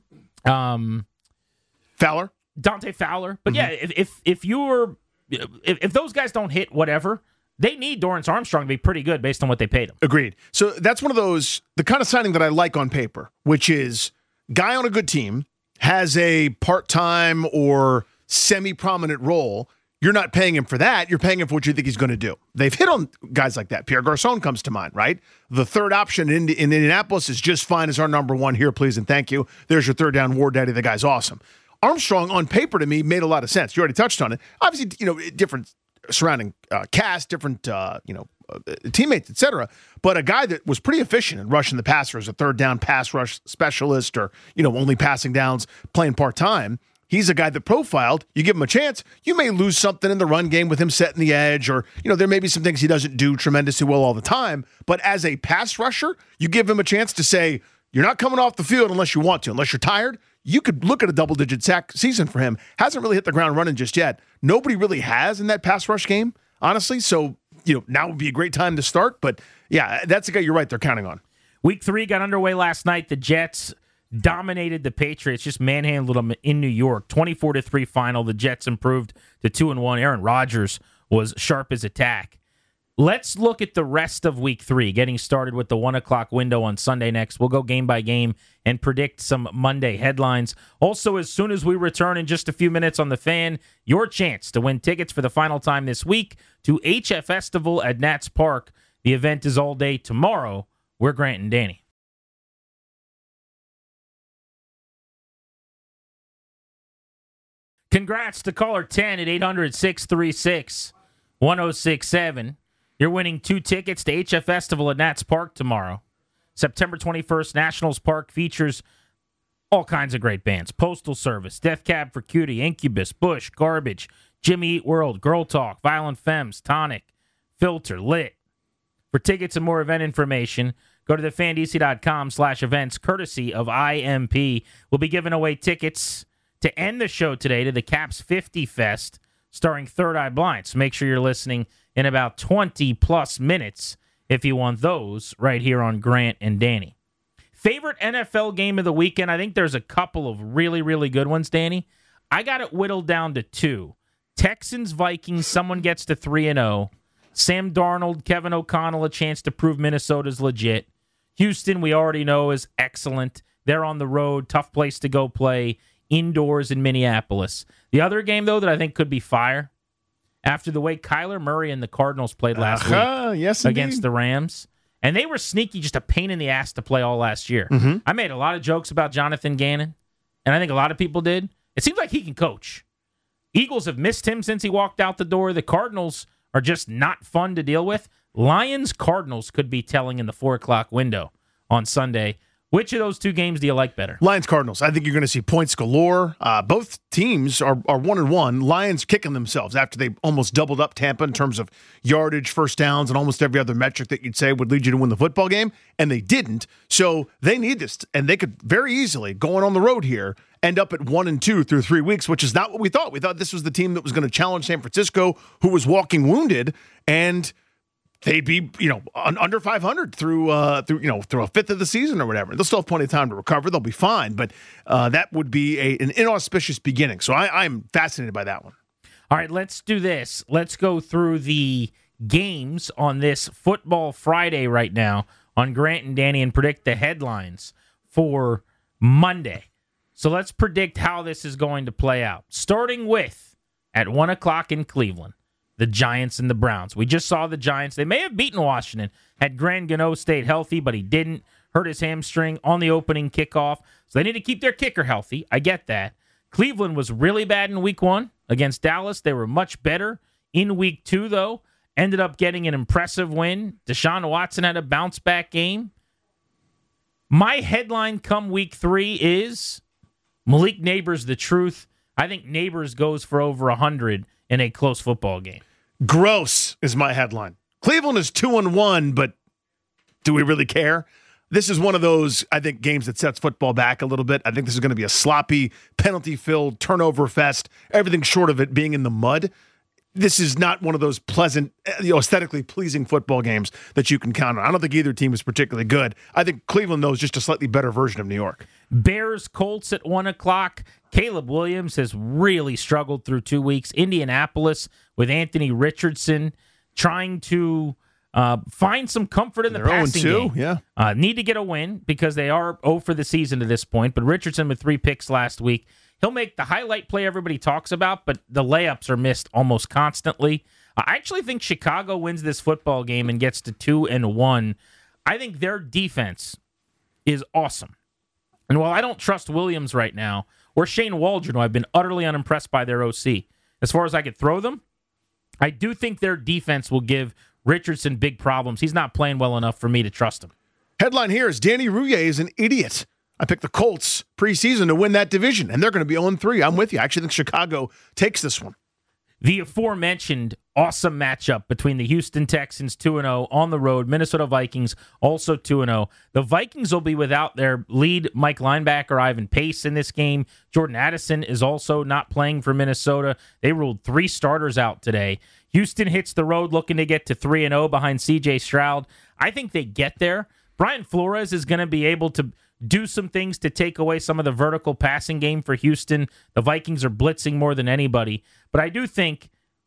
Speaker 1: um,
Speaker 2: Fowler,
Speaker 1: Dante Fowler. But
Speaker 2: Mm-hmm.
Speaker 1: yeah, if if if you're if, if those guys don't hit, whatever, they need Dorrance Armstrong to be pretty good based on what they paid him.
Speaker 2: Agreed. So that's one of those, the kind of signing that I like on paper, which is guy on a good team has a part-time or semi-prominent role. You're not paying him for that. You're paying him for what you think he's going to do. They've hit on guys like that. Pierre Garçon comes to mind, right? The third option in, in Indianapolis is just fine as our number one here, please, and thank you. There's your third down war daddy. The guy's awesome. Armstrong, on paper, to me, made a lot of sense. You already touched on it. Obviously, you know, different surrounding uh, cast, different, uh, you know, uh, teammates, et cetera. But a guy that was pretty efficient in rushing the passer as a third down pass rush specialist or, you know, only passing downs, playing part-time. He's a guy that profiled. You give him a chance, you may lose something in the run game with him setting the edge, or, you know, there may be some things he doesn't do tremendously well all the time. But as a pass rusher, you give him a chance to say, you're not coming off the field unless you want to, unless you're tired. You could look at a double-digit sack season for him. Hasn't really hit the ground running just yet. Nobody really has in that pass rush game, honestly. So, you know, now would be a great time to start. But, yeah, that's a guy you're right they're counting on.
Speaker 1: Week three got underway last night. The Jets dominated the Patriots, just manhandled them in New York. twenty-four to three final. The Jets improved to two and one. Aaron Rodgers was sharp as a tack. Let's look at the rest of week three, getting started with the one o'clock window on Sunday next. We'll go game by game and predict some Monday headlines. Also, as soon as we return in just a few minutes on The Fan, your chance to win tickets for the final time this week to H F Festival at Nats Park. The event is all day tomorrow. We're Grant and Danny. Congrats to caller ten at eight hundred, six three six, one oh six seven. You're winning two tickets to H F Festival at Nats Park tomorrow. September twenty-first, Nationals Park features all kinds of great bands. Postal Service, Death Cab for Cutie, Incubus, Bush, Garbage, Jimmy Eat World, Girl Talk, Violent Femmes, Tonic, Filter, Lit. For tickets and more event information, go to thefandc.com slash events, courtesy of I M P. We'll be giving away tickets to end the show today to the Caps fifty Fest starring Third Eye Blind. So make sure you're listening in about twenty plus minutes if you want those right here on Grant and Danny. Favorite N F L game of the weekend? I think there's a couple of really, really good ones, Danny. I got it whittled down to two. Texans, Vikings, someone gets to three and oh. Sam Darnold, Kevin O'Connell, a chance to prove Minnesota's legit. Houston, we already know, is excellent. They're on the road, tough place to go play, indoors in Minneapolis. The other game, though, that I think could be fire, after the way Kyler Murray and the Cardinals played last
Speaker 2: uh-huh,
Speaker 1: week
Speaker 2: yes,
Speaker 1: against the Rams. And they were sneaky, just a pain in the ass to play all last year.
Speaker 2: Mm-hmm.
Speaker 1: I made a lot of jokes about Jonathan Gannon, and I think a lot of people did. It seems like he can coach. Eagles have missed him since he walked out the door. The Cardinals are just not fun to deal with. Lions-Cardinals could be telling in the four o'clock window on Sunday. Which of those two games do you like better?
Speaker 2: Lions-Cardinals. I think you're going to see points galore. Uh, both teams are, are one and one. Lions kicking themselves after they almost doubled up Tampa in terms of yardage, first downs, and almost every other metric that you'd say would lead you to win the football game, and they didn't. So they need this, and they could very easily, going on the road here, end up at one and two through three weeks, which is not what we thought. We thought this was the team that was going to challenge San Francisco, who was walking wounded, and they'd be, you know, under five hundred through, uh, through, you know, through a fifth of the season or whatever. They'll still have plenty of time to recover. They'll be fine, but uh, that would be a, an inauspicious beginning. So I, I'm fascinated by that one.
Speaker 1: All right, let's do this. Let's go through the games on this Football Friday right now on Grant and Danny and predict the headlines for Monday. So let's predict how this is going to play out. Starting with, at one o'clock in Cleveland, the Giants and the Browns. We just saw the Giants. They may have beaten Washington had Grand Gano stayed healthy, but he didn't. Hurt his hamstring on the opening kickoff. So they need to keep their kicker healthy. I get that. Cleveland was really bad in week one against Dallas. They were much better in week two, though. Ended up getting an impressive win. Deshaun Watson had a bounce-back game. My headline come week three is Malik Neighbors, the truth. I think Neighbors goes for over one hundred in a close football game.
Speaker 2: Gross is my headline. Cleveland is two and one, but do we really care? This is one of those, I think, games that sets football back a little bit. I think this is going to be a sloppy, penalty-filled, turnover fest, everything short of it being in the mud. This is not one of those pleasant, you know, aesthetically pleasing football games that you can count on. I don't think either team is particularly good. I think Cleveland, though, is just a slightly better version of New York.
Speaker 1: Bears, Colts at one o'clock. Caleb Williams has really struggled through two weeks. Indianapolis with Anthony Richardson trying to uh, find some comfort in the
Speaker 2: They're
Speaker 1: passing
Speaker 2: oh and two,
Speaker 1: game.
Speaker 2: yeah.
Speaker 1: Uh, need to get a win because they are oh for the season to this point. But Richardson with three picks last week. He'll make the highlight play everybody talks about, but the layups are missed almost constantly. I actually think Chicago wins this football game and gets to two and one. I think their defense is awesome. And while I don't trust Williams right now, or Shane Waldron, who I've been utterly unimpressed by their O C, as far as I could throw them, I do think their defense will give Richardson big problems. He's not playing well enough for me to trust him.
Speaker 2: Headline here is Danny Rouillet is an idiot. I picked the Colts preseason to win that division, and they're going to be oh and three. I'm with you. I actually think Chicago takes this one.
Speaker 1: The aforementioned awesome matchup between the Houston Texans two and oh on the road, Minnesota Vikings also two and oh. The Vikings will be without their lead Mike linebacker Ivan Pace in this game. Jordan Addison is also not playing for Minnesota. They ruled three starters out today. Houston hits the road looking to get to three and oh behind C J Stroud. I think they get there. Brian Flores is going to be able to do some things to take away some of the vertical passing game for Houston. The Vikings are blitzing more than anybody. But I do think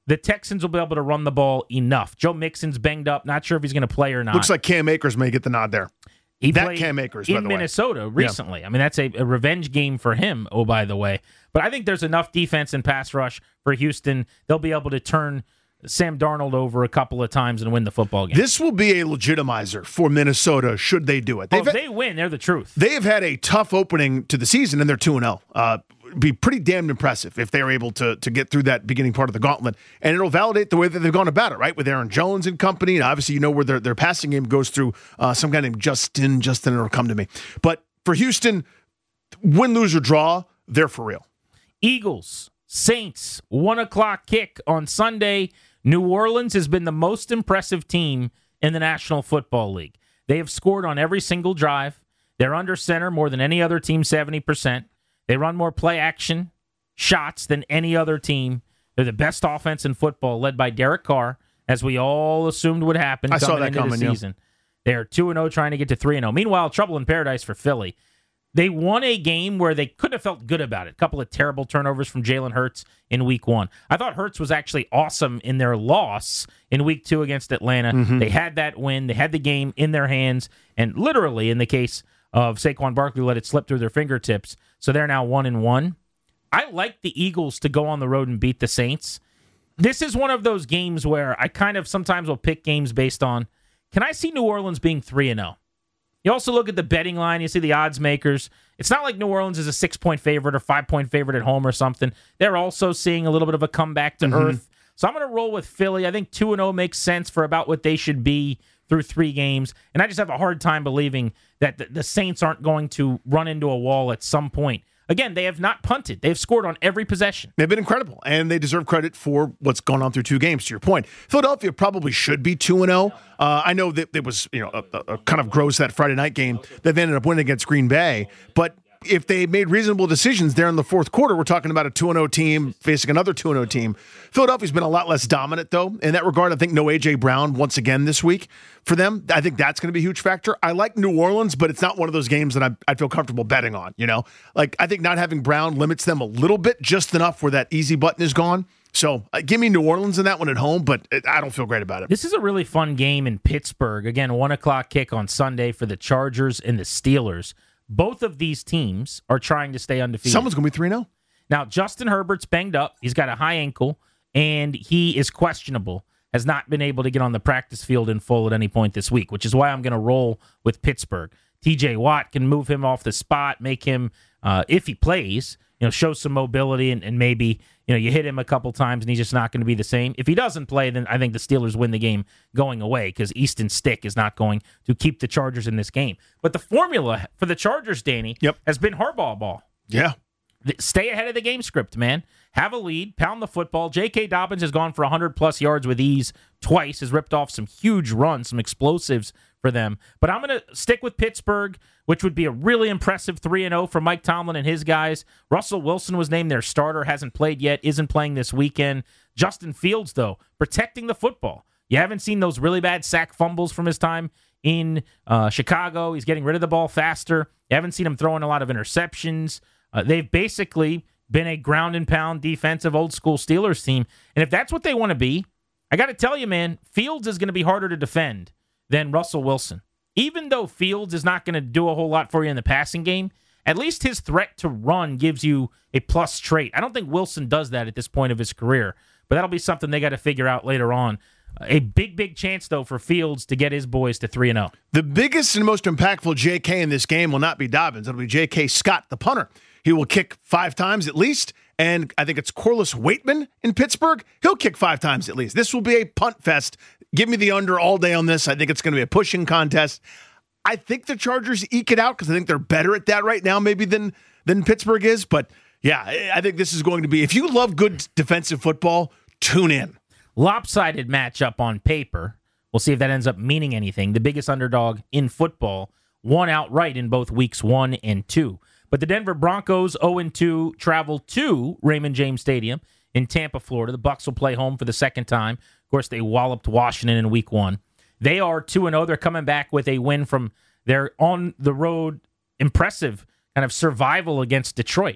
Speaker 1: the Texans will be able to run the ball enough. Joe Mixon's banged up. Not sure if he's going to play or not.
Speaker 2: Looks like Cam Akers may get the nod there.
Speaker 1: He
Speaker 2: that
Speaker 1: played
Speaker 2: Cam Akers,
Speaker 1: in
Speaker 2: by the
Speaker 1: Minnesota
Speaker 2: way.
Speaker 1: recently. Yeah. I mean, that's a, a revenge game for him, oh, by the way. But I think there's enough defense and pass rush for Houston. They'll be able to turn Sam Darnold over a couple of times and win the football game.
Speaker 2: This will be a legitimizer for Minnesota should they do it.
Speaker 1: Well, if they win, they're the truth.
Speaker 2: They have had a tough opening to the season, and they're two and oh. Uh, be pretty damned impressive if they're able to to get through that beginning part of the gauntlet. And it'll validate the way that they've gone about it, right? With Aaron Jones and company. And obviously, you know where their, their passing game goes through uh, some guy named Justin. Justin, it'll come to me. But for Houston, win, lose, or draw, they're for real.
Speaker 1: Eagles, Saints, one o'clock kick on Sunday. New Orleans has been the most impressive team in the National Football League. They have scored on every single drive. They're under center more than any other team, seventy percent. They run more play action shots than any other team. They're the best offense in football, led by Derek Carr, as we all assumed would happen
Speaker 2: I
Speaker 1: coming
Speaker 2: saw that
Speaker 1: into
Speaker 2: coming,
Speaker 1: the
Speaker 2: yeah.
Speaker 1: season. They are two and oh trying to get to three and oh. Meanwhile, trouble in paradise for Philly. They won a game where they could have felt good about it. A couple of terrible turnovers from Jalen Hurts in week one. I thought Hurts was actually awesome in their loss in week two against Atlanta.
Speaker 2: Mm-hmm.
Speaker 1: They had that win. They had the game in their hands. And literally, in the case of Saquon Barkley, let it slip through their fingertips. So they're now one and one. I like the Eagles to go on the road and beat the Saints. This is one of those games where I kind of sometimes will pick games based on, can I see New Orleans being three and oh? You also look at the betting line. You see the odds makers. It's not like New Orleans is a six-point favorite or five-point favorite at home or something. They're also seeing a little bit of a comeback to
Speaker 2: Mm-hmm.
Speaker 1: earth. So I'm going to roll with Philly. I think two and oh makes sense for about what they should be through three games. And I just have a hard time believing that the, the Saints aren't going to run into a wall at some point. Again, they have not punted. They've scored on every possession.
Speaker 2: They've been incredible, and they deserve credit for what's gone on through two games, to your point. Philadelphia probably should be two and oh. Uh, I know that it was you know a, a, a kind of gross that Friday night game that they ended up winning against Green Bay, but if they made reasonable decisions there in the fourth quarter, we're talking about a two and oh team facing another two and oh team. Philadelphia's been a lot less dominant, though. In that regard, I think no A J. Brown once again this week for them. I think that's going to be a huge factor. I like New Orleans, but it's not one of those games that I, I feel comfortable betting on, you know? Like, I think not having Brown limits them a little bit, just enough where that easy button is gone. So uh, give me New Orleans in that one at home, but it, I don't feel great about it.
Speaker 1: This is a really fun game in Pittsburgh. Again, one o'clock kick on Sunday for the Chargers and the Steelers. Both of these teams are trying to stay undefeated.
Speaker 2: Someone's going to be three and oh.
Speaker 1: Now, Justin Herbert's banged up. He's got a high ankle, and he is questionable. Has not been able to get on the practice field in full at any point this week, which is why I'm going to roll with Pittsburgh. T J. Watt can move him off the spot, make him, uh, if he plays, you know, show some mobility, and, and maybe, you know, you hit him a couple times and he's just not going to be the same. If he doesn't play, then I think the Steelers win the game going away because Easton Stick is not going to keep the Chargers in this game. But the formula for the Chargers, Danny,
Speaker 2: Yep.
Speaker 1: has been Harbaugh ball.
Speaker 2: Yeah.
Speaker 1: Stay ahead of the game script, man. Have a lead, pound the football. J K. Dobbins has gone for one hundred plus yards with ease twice, has ripped off some huge runs, some explosives for them. But I'm going to stick with Pittsburgh, which would be a really impressive three and oh for Mike Tomlin and his guys. Russell Wilson was named their starter, hasn't played yet, isn't playing this weekend. Justin Fields, though, protecting the football. You haven't seen those really bad sack fumbles from his time in uh, Chicago. He's getting rid of the ball faster. You haven't seen him throwing a lot of interceptions. Uh, they've basically been a ground and pound defensive old school Steelers team. And if that's what they want to be, I got to tell you, man, Fields is going to be harder to defend than Russell Wilson. Even though Fields is not going to do a whole lot for you in the passing game, at least his threat to run gives you a plus trait. I don't think Wilson does that at this point of his career, but that'll be something they got to figure out later on. A big, big chance, though, for Fields to get his boys to three and oh.
Speaker 2: The biggest and most impactful J K in this game will not be Dobbins. It'll be J K. Scott, the punter. He will kick five times at least, and I think it's Corliss Waitman in Pittsburgh. He'll kick five times at least. This will be a punt fest. Give me the under all day on this. I think it's going to be a pushing contest. I think the Chargers eke it out because I think they're better at that right now maybe than, than Pittsburgh is. But, yeah, I think this is going to be – if you love good defensive football, tune in.
Speaker 1: Lopsided matchup on paper. We'll see if that ends up meaning anything. The biggest underdog in football won outright in both weeks one and two. But the Denver Broncos, oh and two, travel to Raymond James Stadium in Tampa, Florida. The Bucs will play home for the second time. Of course, they walloped Washington in week one. They are two and oh. They're coming back with a win from their on-the-road impressive kind of survival against Detroit.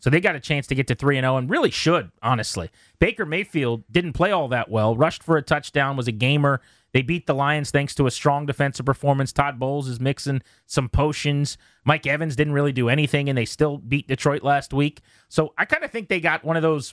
Speaker 1: So they got a chance to get to three and oh and really should, honestly. Baker Mayfield didn't play all that well. Rushed for a touchdown, was a gamer. They beat the Lions thanks to a strong defensive performance. Todd Bowles is mixing some potions. Mike Evans didn't really do anything, and they still beat Detroit last week. So I kind of think they got one of those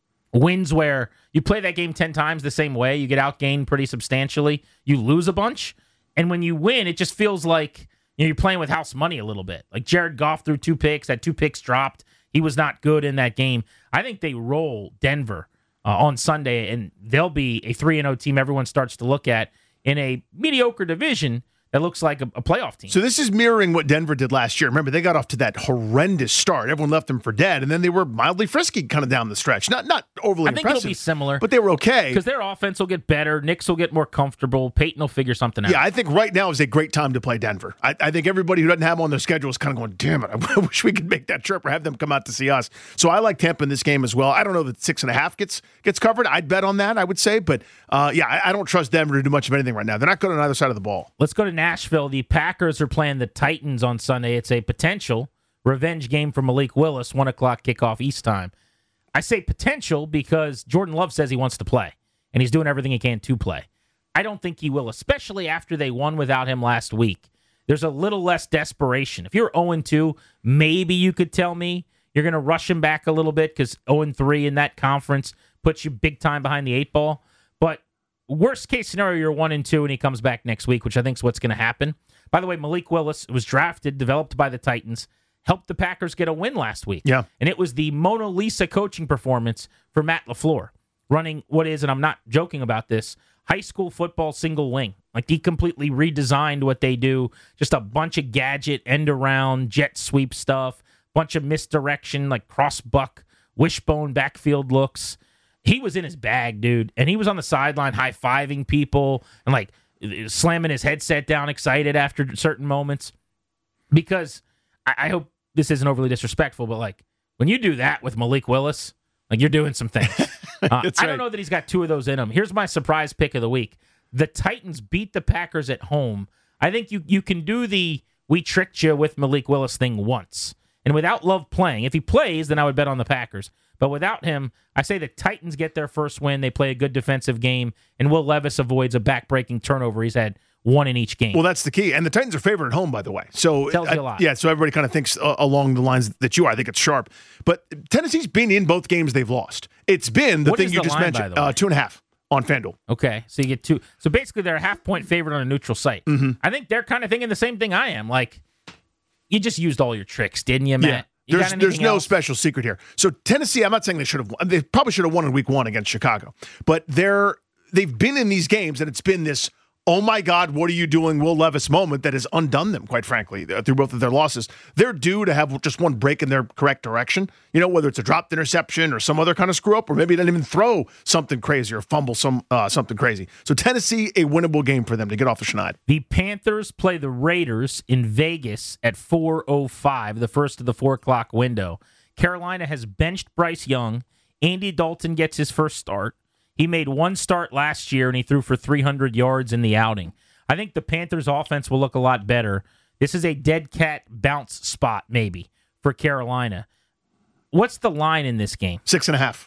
Speaker 1: wins where you play that game ten times the same way. You get outgained pretty substantially. You lose a bunch. And when you win, it just feels like you know, you're playing with house money a little bit. Like Jared Goff threw two picks, had two picks dropped. He was not good in that game. I think they roll Denver uh, on Sunday, and they'll be a three and oh team everyone starts to look at in a mediocre division that looks like a, a playoff team.
Speaker 2: So this is mirroring what Denver did last year. Remember, they got off to that horrendous start. Everyone left them for dead, and then they were mildly frisky kind of down the stretch. Not not overly
Speaker 1: I think
Speaker 2: impressive.
Speaker 1: It'll be similar.
Speaker 2: But they were okay.
Speaker 1: Because their offense will get better. Knicks will get more comfortable. Peyton will figure something out.
Speaker 2: Yeah, I think right now is a great time to play Denver. I, I think everybody who doesn't have them on their schedule is kind of going, damn it, I wish we could make that trip or have them come out to see us. So I like Tampa in this game as well. I don't know that six and a half gets gets covered. I'd bet on that, I would say. But, uh, yeah, I, I don't trust Denver to do much of anything right now. They're not good on either side of the ball.
Speaker 1: Let's go to Nashville. The Packers are playing the Titans on Sunday. It's a potential revenge game for Malik Willis, one o'clock kickoff East time. I say potential because Jordan Love says he wants to play, and he's doing everything he can to play. I don't think he will, especially after they won without him last week. There's a little less desperation. If you're oh and two, maybe you could tell me you're going to rush him back a little bit because oh and three in that conference puts you big time behind the eight ball. But worst case scenario, you're one and two, and he comes back next week, which I think is what's going to happen. By the way, Malik Willis was drafted, developed by the Titans, helped the Packers get a win last week.
Speaker 2: Yeah.
Speaker 1: And it was the Mona Lisa coaching performance for Matt LaFleur, running what is, and I'm not joking about this, high school football single wing. Like, he completely redesigned what they do. Just a bunch of gadget, end-around, jet sweep stuff, bunch of misdirection, like cross-buck, wishbone backfield looks. He was in his bag, dude. And he was on the sideline high-fiving people and, like, slamming his headset down, excited after certain moments. Because I, I hope this isn't overly disrespectful, but like when you do that with Malik Willis, like you're doing some things. Uh, I
Speaker 2: right.
Speaker 1: don't know that he's got two of those in him. Here's my surprise pick of the week. The Titans beat the Packers at home. I think you you can do the we tricked you with Malik Willis thing once. And without Love playing, if he plays, then I would bet on the Packers. But without him, I say the Titans get their first win. They play a good defensive game, and Will Levis avoids a back-breaking turnover. He's had one in each game.
Speaker 2: Well, that's the key. And the Titans are favored at home, by the way. So
Speaker 1: Tells you a
Speaker 2: uh,
Speaker 1: lot.
Speaker 2: Yeah, so everybody kind of thinks uh, along the lines that you are. I think it's sharp. But Tennessee's been in both games they've lost. It's been the
Speaker 1: What
Speaker 2: thing
Speaker 1: is
Speaker 2: you
Speaker 1: the
Speaker 2: just
Speaker 1: line,
Speaker 2: mentioned,
Speaker 1: by the way?
Speaker 2: uh, two and a half on FanDuel.
Speaker 1: Okay, so you get two. So basically, they're a half-point favorite on a neutral site.
Speaker 2: Mm-hmm.
Speaker 1: I think they're kind of thinking the same thing I am. Like, you just used all your tricks, didn't you, Matt?
Speaker 2: Yeah.
Speaker 1: You
Speaker 2: There's
Speaker 1: got
Speaker 2: there's
Speaker 1: anything
Speaker 2: no
Speaker 1: else?
Speaker 2: special secret here. So Tennessee, I'm not saying they should have won. They probably should have won in week one against Chicago. But they're they've been in these games, and it's been this, oh my God, what are you doing, Will Levis moment that has undone them, quite frankly, through both of their losses. They're due to have just one break in their correct direction, you know, whether it's a dropped interception or some other kind of screw up, or maybe they didn't even throw something crazy or fumble some uh, something crazy. So Tennessee, a winnable game for them to get off the schneid.
Speaker 1: The Panthers play the Raiders in Vegas at four oh five, the first of the four o'clock window. Carolina has benched Bryce Young. Andy Dalton gets his first start. He made one start last year, and he threw for three hundred yards in the outing. I think the Panthers' offense will look a lot better. This is a dead cat bounce spot, maybe, for Carolina. What's the line in this game?
Speaker 2: Six and a half.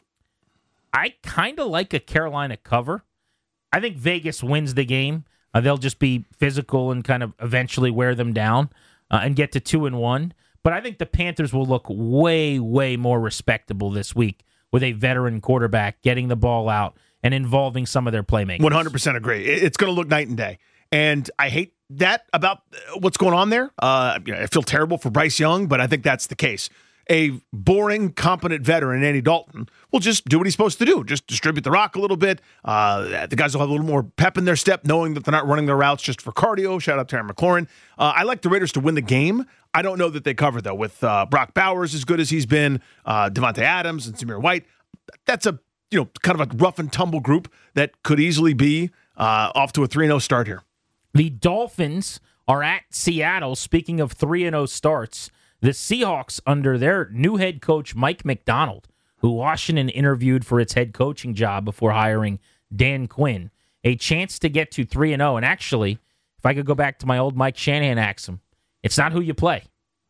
Speaker 1: I kind of like a Carolina cover. I think Vegas wins the game. Uh, they'll just be physical and kind of eventually wear them down uh, and get to two and one. But I think the Panthers will look way, way more respectable this week with a veteran quarterback getting the ball out and involving some of their playmakers.
Speaker 2: one hundred percent agree. It's going to look night and day. And I hate that about what's going on there. Uh, you know, I feel terrible for Bryce Young, but I think that's the case. A boring, competent veteran, Andy Dalton, will just do what he's supposed to do. Just distribute the rock a little bit. Uh, the guys will have a little more pep in their step, knowing that they're not running their routes just for cardio. Shout out to Terry McLaurin. Uh, I like the Raiders to win the game. I don't know that they cover, though, with uh, Brock Bowers as good as he's been, uh, Devontae Adams and Samir White. That's a you know kind of a rough and tumble group that could easily be uh, off to a three and oh start here.
Speaker 1: The Dolphins are at Seattle. Speaking of three and oh starts, the Seahawks under their new head coach, Mike McDonald, who Washington interviewed for its head coaching job before hiring Dan Quinn, a chance to get to three and oh. And actually, if I could go back to my old Mike Shanahan axiom, it's not who you play,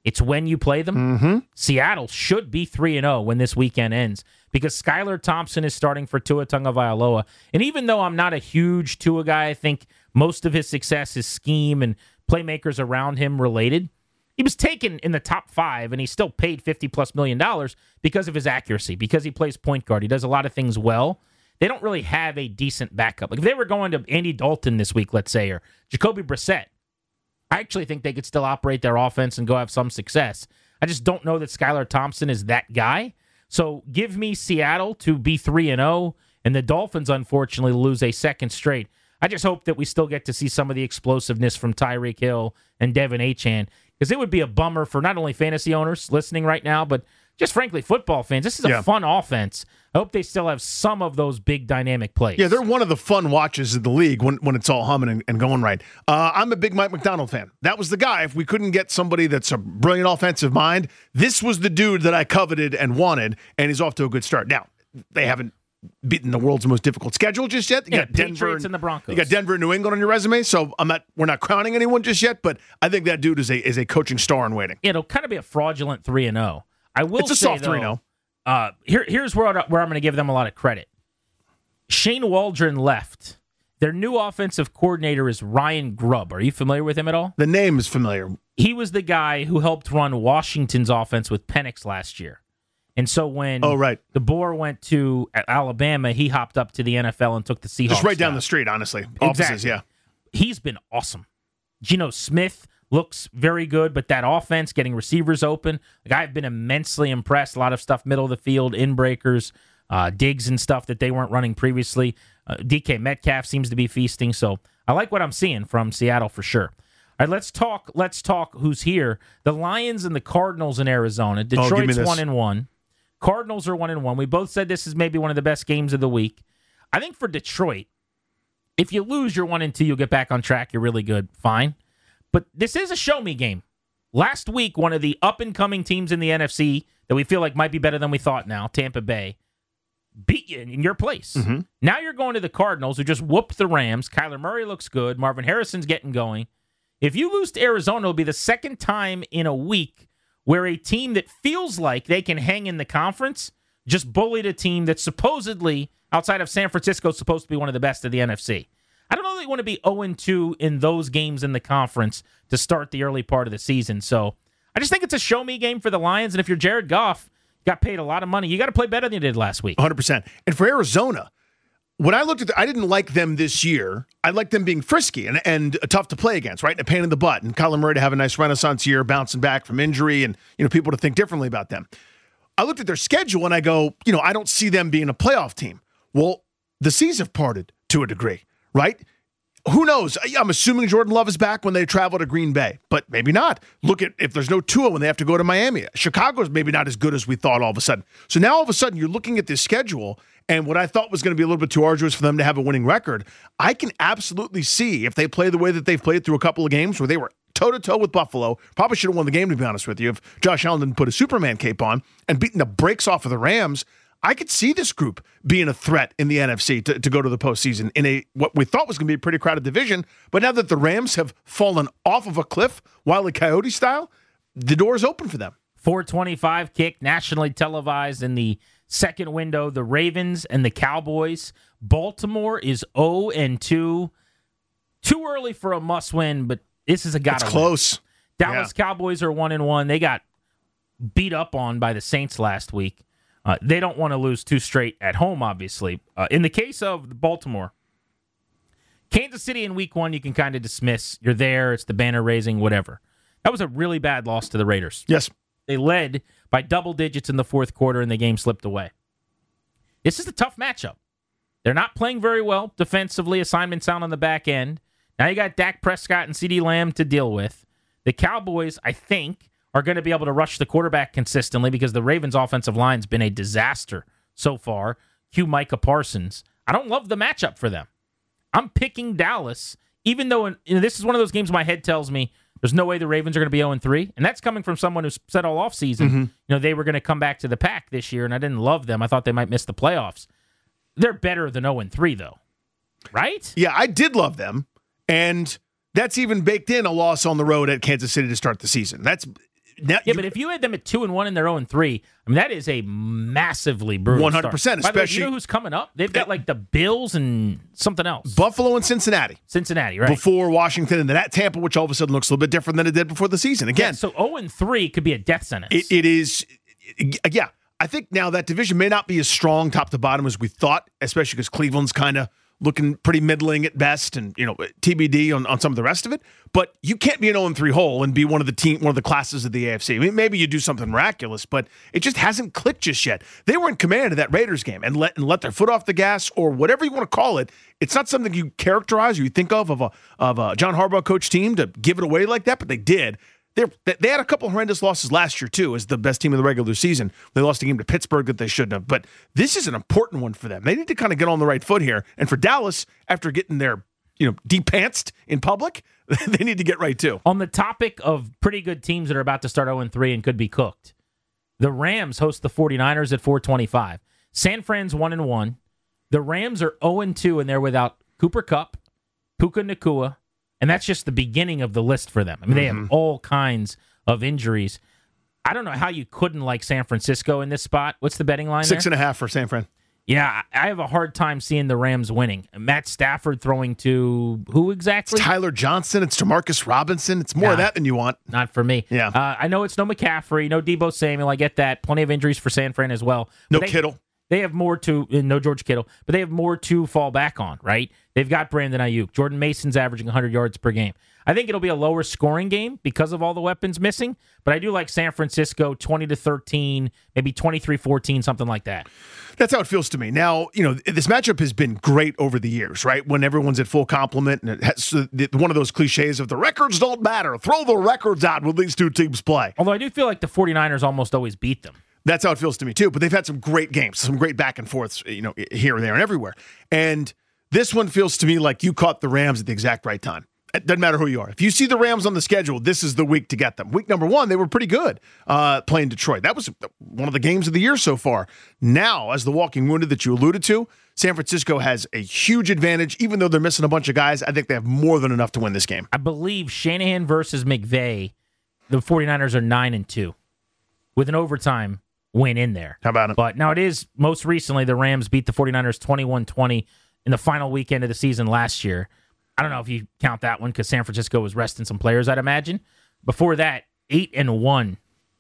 Speaker 1: It's when you play them.
Speaker 2: Mm-hmm.
Speaker 1: Seattle should be three and oh when this weekend ends because Skylar Thompson is starting for Tua Tagovailoa. And even though I'm not a huge Tua guy, I think most of his success is scheme and playmakers around him related. He was taken in the top five, and he still paid fifty plus million dollars because of his accuracy, because he plays point guard. He does a lot of things well. They don't really have a decent backup. Like if they were going to Andy Dalton this week, let's say, or Jacoby Brissett, I actually think they could still operate their offense and go have some success. I just don't know that Skylar Thompson is that guy. So give me Seattle to be three and oh, and the Dolphins, unfortunately, lose a second straight. I just hope that we still get to see some of the explosiveness from Tyreek Hill and Devin Achane, because it would be a bummer for not only fantasy owners listening right now, but just frankly football fans. This is a
Speaker 2: Yeah.
Speaker 1: fun offense. I hope they still have some of those big dynamic plays.
Speaker 2: Yeah, they're one of the fun watches in the league when, when it's all humming and, and going right. Uh, I'm a big Mike McDonald fan. That was the guy. If we couldn't get somebody that's a brilliant offensive mind, this was the dude that I coveted and wanted, and he's off to a good start. Now, they haven't beaten the world's most difficult schedule just yet. You
Speaker 1: Yeah,
Speaker 2: got Denver
Speaker 1: Patriots and the Broncos.
Speaker 2: You got Denver and New England on your resume, so I'm not. We're not crowning anyone just yet, but I think that dude is a is a coaching star in waiting.
Speaker 1: It'll kind of be a fraudulent three and oh. I will
Speaker 2: It's a
Speaker 1: say,
Speaker 2: soft
Speaker 1: though,
Speaker 2: three and oh.
Speaker 1: Uh, here, here's where, I, where I'm going to give them a lot of credit. Shane Waldron left. Their new offensive coordinator is Ryan Grubb. Are you familiar with him at all?
Speaker 2: The name is familiar.
Speaker 1: He was the guy who helped run Washington's offense with Penix last year. And so when
Speaker 2: Oh, right.
Speaker 1: DeBoer went to Alabama, he hopped up to the N F L and took the Seahawks
Speaker 2: Just right down
Speaker 1: job.
Speaker 2: the street, honestly. Offices,
Speaker 1: Exactly.
Speaker 2: yeah.
Speaker 1: He's been awesome. Geno Smith looks very good, but that offense, getting receivers open, like I've been immensely impressed. A lot of stuff middle of the field, in breakers, uh, digs and stuff that they weren't running previously. Uh, D K Metcalf seems to be feasting, so I like what I'm seeing from Seattle for sure. All right, let's talk. Let's talk. Who's here? The Lions and the Cardinals in Arizona.
Speaker 2: Oh, give me
Speaker 1: Detroit's
Speaker 2: this.
Speaker 1: one and one. Cardinals are one and one. We both said this is maybe one of the best games of the week. I think for Detroit, if you lose, you're one and two. You'll get back on track. You're really good. Fine. But this is a show-me game. Last week, one of the up-and-coming teams in the N F C that we feel like might be better than we thought now, Tampa Bay, beat you in your place.
Speaker 2: Mm-hmm.
Speaker 1: Now you're going to the Cardinals, who just whooped the Rams. Kyler Murray looks good. Marvin Harrison's getting going. If you lose to Arizona, it'll be the second time in a week where a team that feels like they can hang in the conference just bullied a team that's supposedly, outside of San Francisco, supposed to be one of the best of the N F C. I don't know that you want to be oh and two in those games in the conference to start the early part of the season. So I just think it's a show-me game for the Lions. And if you're Jared Goff, you got paid a lot of money. You got to play better than you did last week.
Speaker 2: one hundred percent. And for Arizona, when I looked at the, I didn't like them this year. I liked them being frisky and, and tough to play against, right? And a pain in the butt. And Kyler Murray to have a nice renaissance year, bouncing back from injury, and you know people to think differently about them. I looked at their schedule and I go, you know, I don't see them being a playoff team. Well, the seas have parted to a degree, right? Who knows? I'm assuming Jordan Love is back when they travel to Green Bay, but maybe not. Look at if there's no Tua when they have to go to Miami. Chicago's maybe not as good as we thought all of a sudden. So now all of a sudden you're looking at this schedule, and what I thought was going to be a little bit too arduous for them to have a winning record, I can absolutely see if they play the way that they've played through a couple of games where they were toe-to-toe with Buffalo, probably should have won the game, to be honest with you, if Josh Allen didn't put a Superman cape on and beating the brakes off of the Rams. I could see this group being a threat in the N F C to, to go to the postseason in a what we thought was going to be a pretty crowded division. But now that the Rams have fallen off of a cliff, Wile E. Coyote style, the door is open for them.
Speaker 1: four twenty-five kick, nationally televised in the second window. The Ravens and the Cowboys. Baltimore is oh and two. Too early for a must-win, but this is a gotta
Speaker 2: It's
Speaker 1: win.
Speaker 2: close.
Speaker 1: Dallas
Speaker 2: Yeah.
Speaker 1: Cowboys are one and one. They got beat up on by the Saints last week. Uh, they don't want to lose two straight at home, obviously. Uh, in the case of Baltimore, Kansas City in week one, you can kind of dismiss. You're there. It's the banner raising, whatever. That was a really bad loss to the Raiders.
Speaker 2: Yes.
Speaker 1: They led by double digits in the fourth quarter, and the game slipped away. This is a tough matchup. They're not playing very well defensively. Assignment sound on the back end. Now you got Dak Prescott and CeeDee Lamb to deal with. The Cowboys, I think, are going to be able to rush the quarterback consistently because the Ravens' offensive line's been a disaster so far. Cue Micah Parsons. I don't love the matchup for them. I'm picking Dallas, even though you know, this is one of those games my head tells me there's no way the Ravens are going to be oh and three. And that's coming from someone who said all offseason, mm-hmm. you know, they were going to come back to the pack this year, and I didn't love them. I thought they might miss the playoffs. They're better than oh and three, though. Right?
Speaker 2: Yeah, I did love them. And that's even baked in a loss on the road at Kansas City to start the season. That's now,
Speaker 1: Yeah, but if you had them at two and one and they're zero and three, I mean that is a massively brutal
Speaker 2: one hundred percent,
Speaker 1: start. By the way,
Speaker 2: especially-
Speaker 1: you know who's coming up? They've got like the Bills and something else.
Speaker 2: Buffalo and Cincinnati
Speaker 1: Cincinnati, right?
Speaker 2: before Washington, and then at Tampa, which all of a sudden looks a little bit different than it did before the season. Again,
Speaker 1: Yeah, so zero and three could be a death sentence.
Speaker 2: it, it is, yeah. I think now that division may not be as strong top to bottom as we thought, especially because Cleveland's kind of looking pretty middling at best, and you know T B D on, on some of the rest of it. But you can't be an zero and three hole and be one of the team, one of the classes of the A F C. I mean, maybe you do something miraculous, but it just hasn't clicked just yet. They were in command of that Raiders game and let and let their foot off the gas, or whatever you want to call it. It's not something you characterize or you think of of a of a John Harbaugh coach team to give it away like that, but they did. They're, they had a couple horrendous losses last year, too, as the best team of the regular season. They lost a game to Pittsburgh that they shouldn't have. But this is an important one for them. They need to kind of get on the right foot here. And for Dallas, after getting their, you know, de-pantsed in public, they need to get right, too.
Speaker 1: On the topic of pretty good teams that are about to start zero and three and could be cooked, the Rams host the 49ers at four twenty-five. San Fran's one and one. The Rams are zero and two, and they're without Cooper Kupp, Puka Nacua, and that's just the beginning of the list for them. I mean, they have all kinds of injuries. I don't know how you couldn't like San Francisco in this spot. What's the betting line
Speaker 2: Six
Speaker 1: there?
Speaker 2: and a half for San Fran.
Speaker 1: Yeah, I have a hard time seeing the Rams winning. Matt Stafford throwing to who exactly?
Speaker 2: It's Tyler Johnson. It's Demarcus Robinson. It's more of
Speaker 1: Nah.
Speaker 2: that than you want.
Speaker 1: Not for me.
Speaker 2: Yeah.
Speaker 1: Uh, I know it's no McCaffrey, no Debo Samuel. I get that. Plenty of injuries for San Fran as well.
Speaker 2: No
Speaker 1: But they,
Speaker 2: Kittle.
Speaker 1: They have more to, uh, no George Kittle, but they have more to fall back on, right? They've got Brandon Ayuk. Jordan Mason's averaging one hundred yards per game. I think it'll be a lower scoring game because of all the weapons missing, but I do like San Francisco twenty to thirteen, maybe twenty-three fourteen, something like that.
Speaker 2: That's how it feels to me. Now, you know, this matchup has been great over the years, right? When everyone's at full complement, and it has one of those cliches of the records don't matter. Throw the records out when these two teams play.
Speaker 1: Although I do feel like the 49ers almost always beat them.
Speaker 2: That's how it feels to me, too. But they've had some great games, some great back and forths, you know, here and there and everywhere. And this one feels to me like you caught the Rams at the exact right time. It doesn't matter who you are. If you see the Rams on the schedule, this is the week to get them. Week number one, they were pretty good uh, playing Detroit. That was one of the games of the year so far. Now, as the walking wounded that you alluded to, San Francisco has a huge advantage. Even though they're missing a bunch of guys, I think they have more than enough to win this game.
Speaker 1: I believe Shanahan versus McVay, the 49ers are nine and two with an overtime win in there.
Speaker 2: How about it?
Speaker 1: But now it is, most recently, the Rams beat the 49ers twenty-one twenty in the final weekend of the season last year. I don't know if you count that one because San Francisco was resting some players, I'd imagine. Before that, eight and one.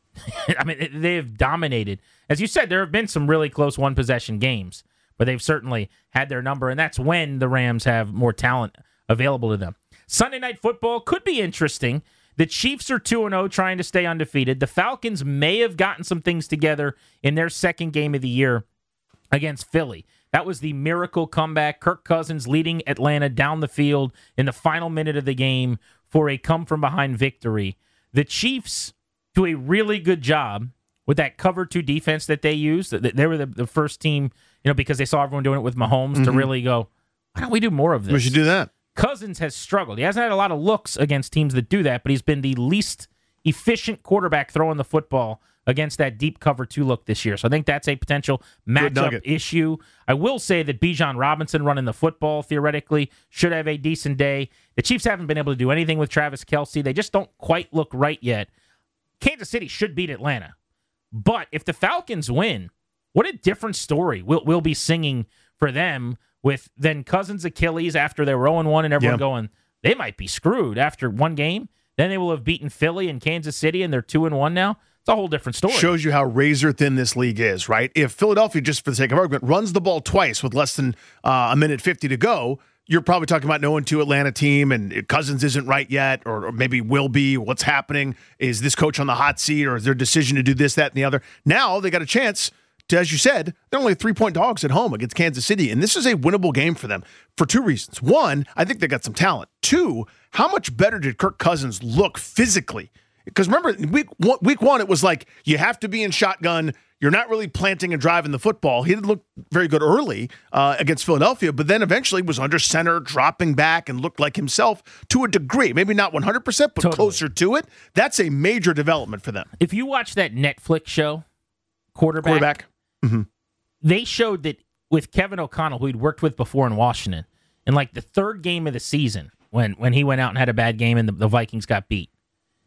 Speaker 1: I mean, they have dominated. As you said, there have been some really close one-possession games, but they've certainly had their number, and that's when the Rams have more talent available to them. Sunday Night Football could be interesting. The Chiefs are two and oh, trying to stay undefeated. The Falcons may have gotten some things together in their second game of the year against Philly. That was the miracle comeback. Kirk Cousins leading Atlanta down the field in the final minute of the game for a come-from-behind victory. The Chiefs do a really good job with that cover two defense that they used. They were the, the first team, you know, because they saw everyone doing it with Mahomes, mm-hmm. to really go, why don't we do more of this?
Speaker 2: We should do that.
Speaker 1: Cousins has struggled. He hasn't had a lot of looks against teams that do that, but he's been the least efficient quarterback throwing the football against that deep cover two look this year. So I think that's a potential matchup issue. I will say that Bijan Robinson running the football theoretically should have a decent day. The Chiefs haven't been able to do anything with Travis Kelce. They just don't quite look right yet. Kansas City should beat Atlanta. But if the Falcons win, what a different story we'll, we'll be singing for them with then Cousins' Achilles after they were oh and one and everyone yeah. going, they might be screwed after one game. Then they will have beaten Philly and Kansas City, and they're two and one now. It's a whole different story.
Speaker 2: Shows you how razor thin this league is, right? If Philadelphia, just for the sake of argument, runs the ball twice with less than uh, a minute fifty to go, you're probably talking about an oh and two Atlanta team, and Cousins isn't right yet, or, or maybe will be. What's happening? Is this coach on the hot seat, or is their decision to do this, that, and the other? Now they got a chance to, as you said, they're only three-point dogs at home against Kansas City, and this is a winnable game for them for two reasons. One, I think they got some talent. Two, how much better did Kirk Cousins look physically? Because remember, week one, week one, it was like you have to be in shotgun. You're not really planting and driving the football. He did look very good early uh, against Philadelphia, but then eventually was under center, dropping back, and looked like himself to a degree. Maybe not one hundred percent, but totally closer to it. That's a major development for them.
Speaker 1: If you watch that Netflix show, Quarterback,
Speaker 2: Quarterback. Mm-hmm.
Speaker 1: They showed that with Kevin O'Connell, who he'd worked with before in Washington, in like the third game of the season, when, when he went out and had a bad game and the, the Vikings got beat,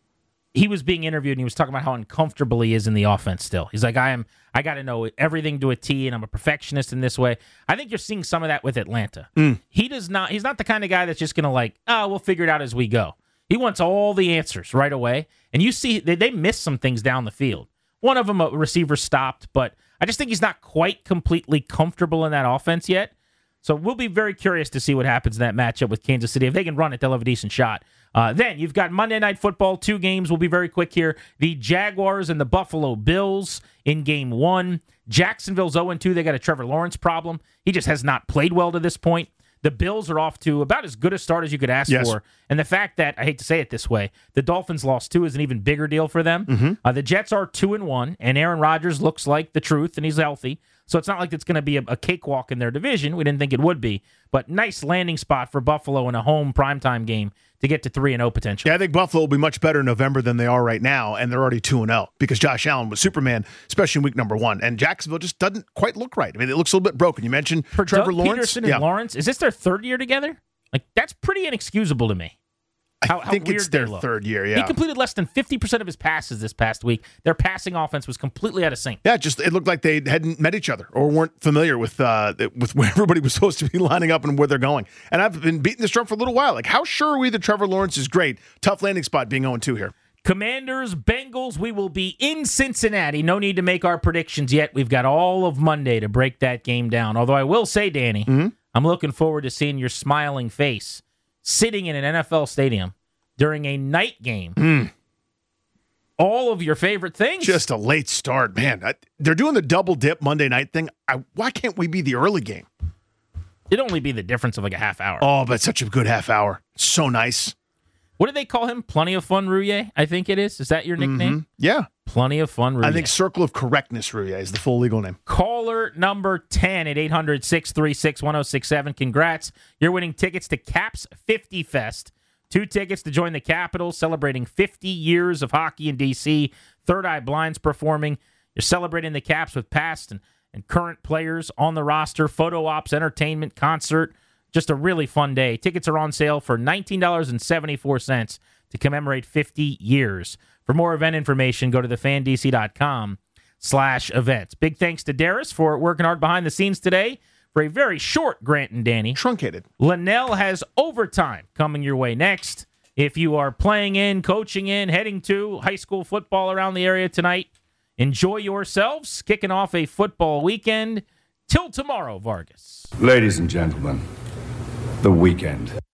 Speaker 1: he was being interviewed and he was talking about how uncomfortable he is in the offense still. He's like, I am, I got to know everything to a T, and I'm a perfectionist in this way. I think you're seeing some of that with Atlanta. Mm. He does not, he's not the kind of guy that's just going to like, oh, we'll figure it out as we go. He wants all the answers right away. And you see, they, they miss some things down the field. One of them, a receiver stopped, but I just think he's not quite completely comfortable in that offense yet. So we'll be very curious to see what happens in that matchup with Kansas City. If they can run it, they'll have a decent shot. Uh, then you've got Monday Night Football, two games. We'll be very quick here. The Jaguars and the Buffalo Bills in game one. Jacksonville's oh and two. They got a Trevor Lawrence problem. He just has not played well to this point. The Bills are off to about as good a start as you could ask
Speaker 2: yes.
Speaker 1: for. And the fact that, I hate to say it this way, the Dolphins lost two is an even bigger deal for them. Mm-hmm. Uh, the Jets are two and one, and Aaron Rodgers looks like the truth, and he's healthy. So it's not like it's going to be a, a cakewalk in their division. We didn't think it would be. But nice landing spot for Buffalo in a home primetime game to get to three and oh potentially.
Speaker 2: Yeah, I think Buffalo will be much better in November than they are right now, and they're already two and oh because Josh Allen was Superman, especially in week number one. And Jacksonville just doesn't quite look right. I mean, it looks a little bit broken. You mentioned
Speaker 1: for
Speaker 2: Trevor
Speaker 1: Doug
Speaker 2: Lawrence.
Speaker 1: Peterson and
Speaker 2: yeah.
Speaker 1: Lawrence, is this their third year together? Like, that's pretty inexcusable to me. How,
Speaker 2: I think
Speaker 1: how
Speaker 2: it's their third year, yeah.
Speaker 1: He completed less than fifty percent of his passes this past week. Their passing offense was completely out of sync.
Speaker 2: Yeah, just it looked like they hadn't met each other or weren't familiar with uh, with where everybody was supposed to be lining up and where they're going. And I've been beating this drum for a little while. Like, how sure are we that Trevor Lawrence is great? Tough landing spot being oh and two here.
Speaker 1: Commanders, Bengals, we will be in Cincinnati. No need to make our predictions yet. We've got all of Monday to break that game down. Although I will say, Danny, mm-hmm. I'm looking forward to seeing your smiling face sitting in an N F L stadium during a night game.
Speaker 2: Mm.
Speaker 1: All of your favorite things.
Speaker 2: Just a late start, man. I, they're doing the double dip Monday night thing. I, why can't we be the early game?
Speaker 1: It'd only be the difference of like a half hour.
Speaker 2: Oh, but such a good half hour. So nice.
Speaker 1: What do they call him? Plenty of Fun Rouye, I think it is. Is that your nickname?
Speaker 2: Mm-hmm. Yeah.
Speaker 1: Plenty of Fun Rouye.
Speaker 2: I think Circle of Correctness Rouye is the full legal name.
Speaker 1: Caller number ten at eight hundred, six three six, one oh six seven. Congrats. You're winning tickets to Caps fifty Fest. Two tickets to join the Capitals, celebrating fifty years of hockey in D C. Third Eye Blind's performing. You're celebrating the Caps with past and, and current players on the roster, photo ops, entertainment, concert. Just a really fun day. Tickets are on sale for nineteen dollars and seventy-four cents to commemorate fifty years. For more event information, go to the fan d c dot com slash events. Big thanks to Darius for working hard behind the scenes today. For a very short Grant and Danny.
Speaker 2: Truncated.
Speaker 1: Linnell has overtime coming your way next. If you are playing in, coaching in, heading to high school football around the area tonight, enjoy yourselves. Kicking off a football weekend. Till tomorrow, Vargas.
Speaker 7: Ladies and gentlemen, the weekend.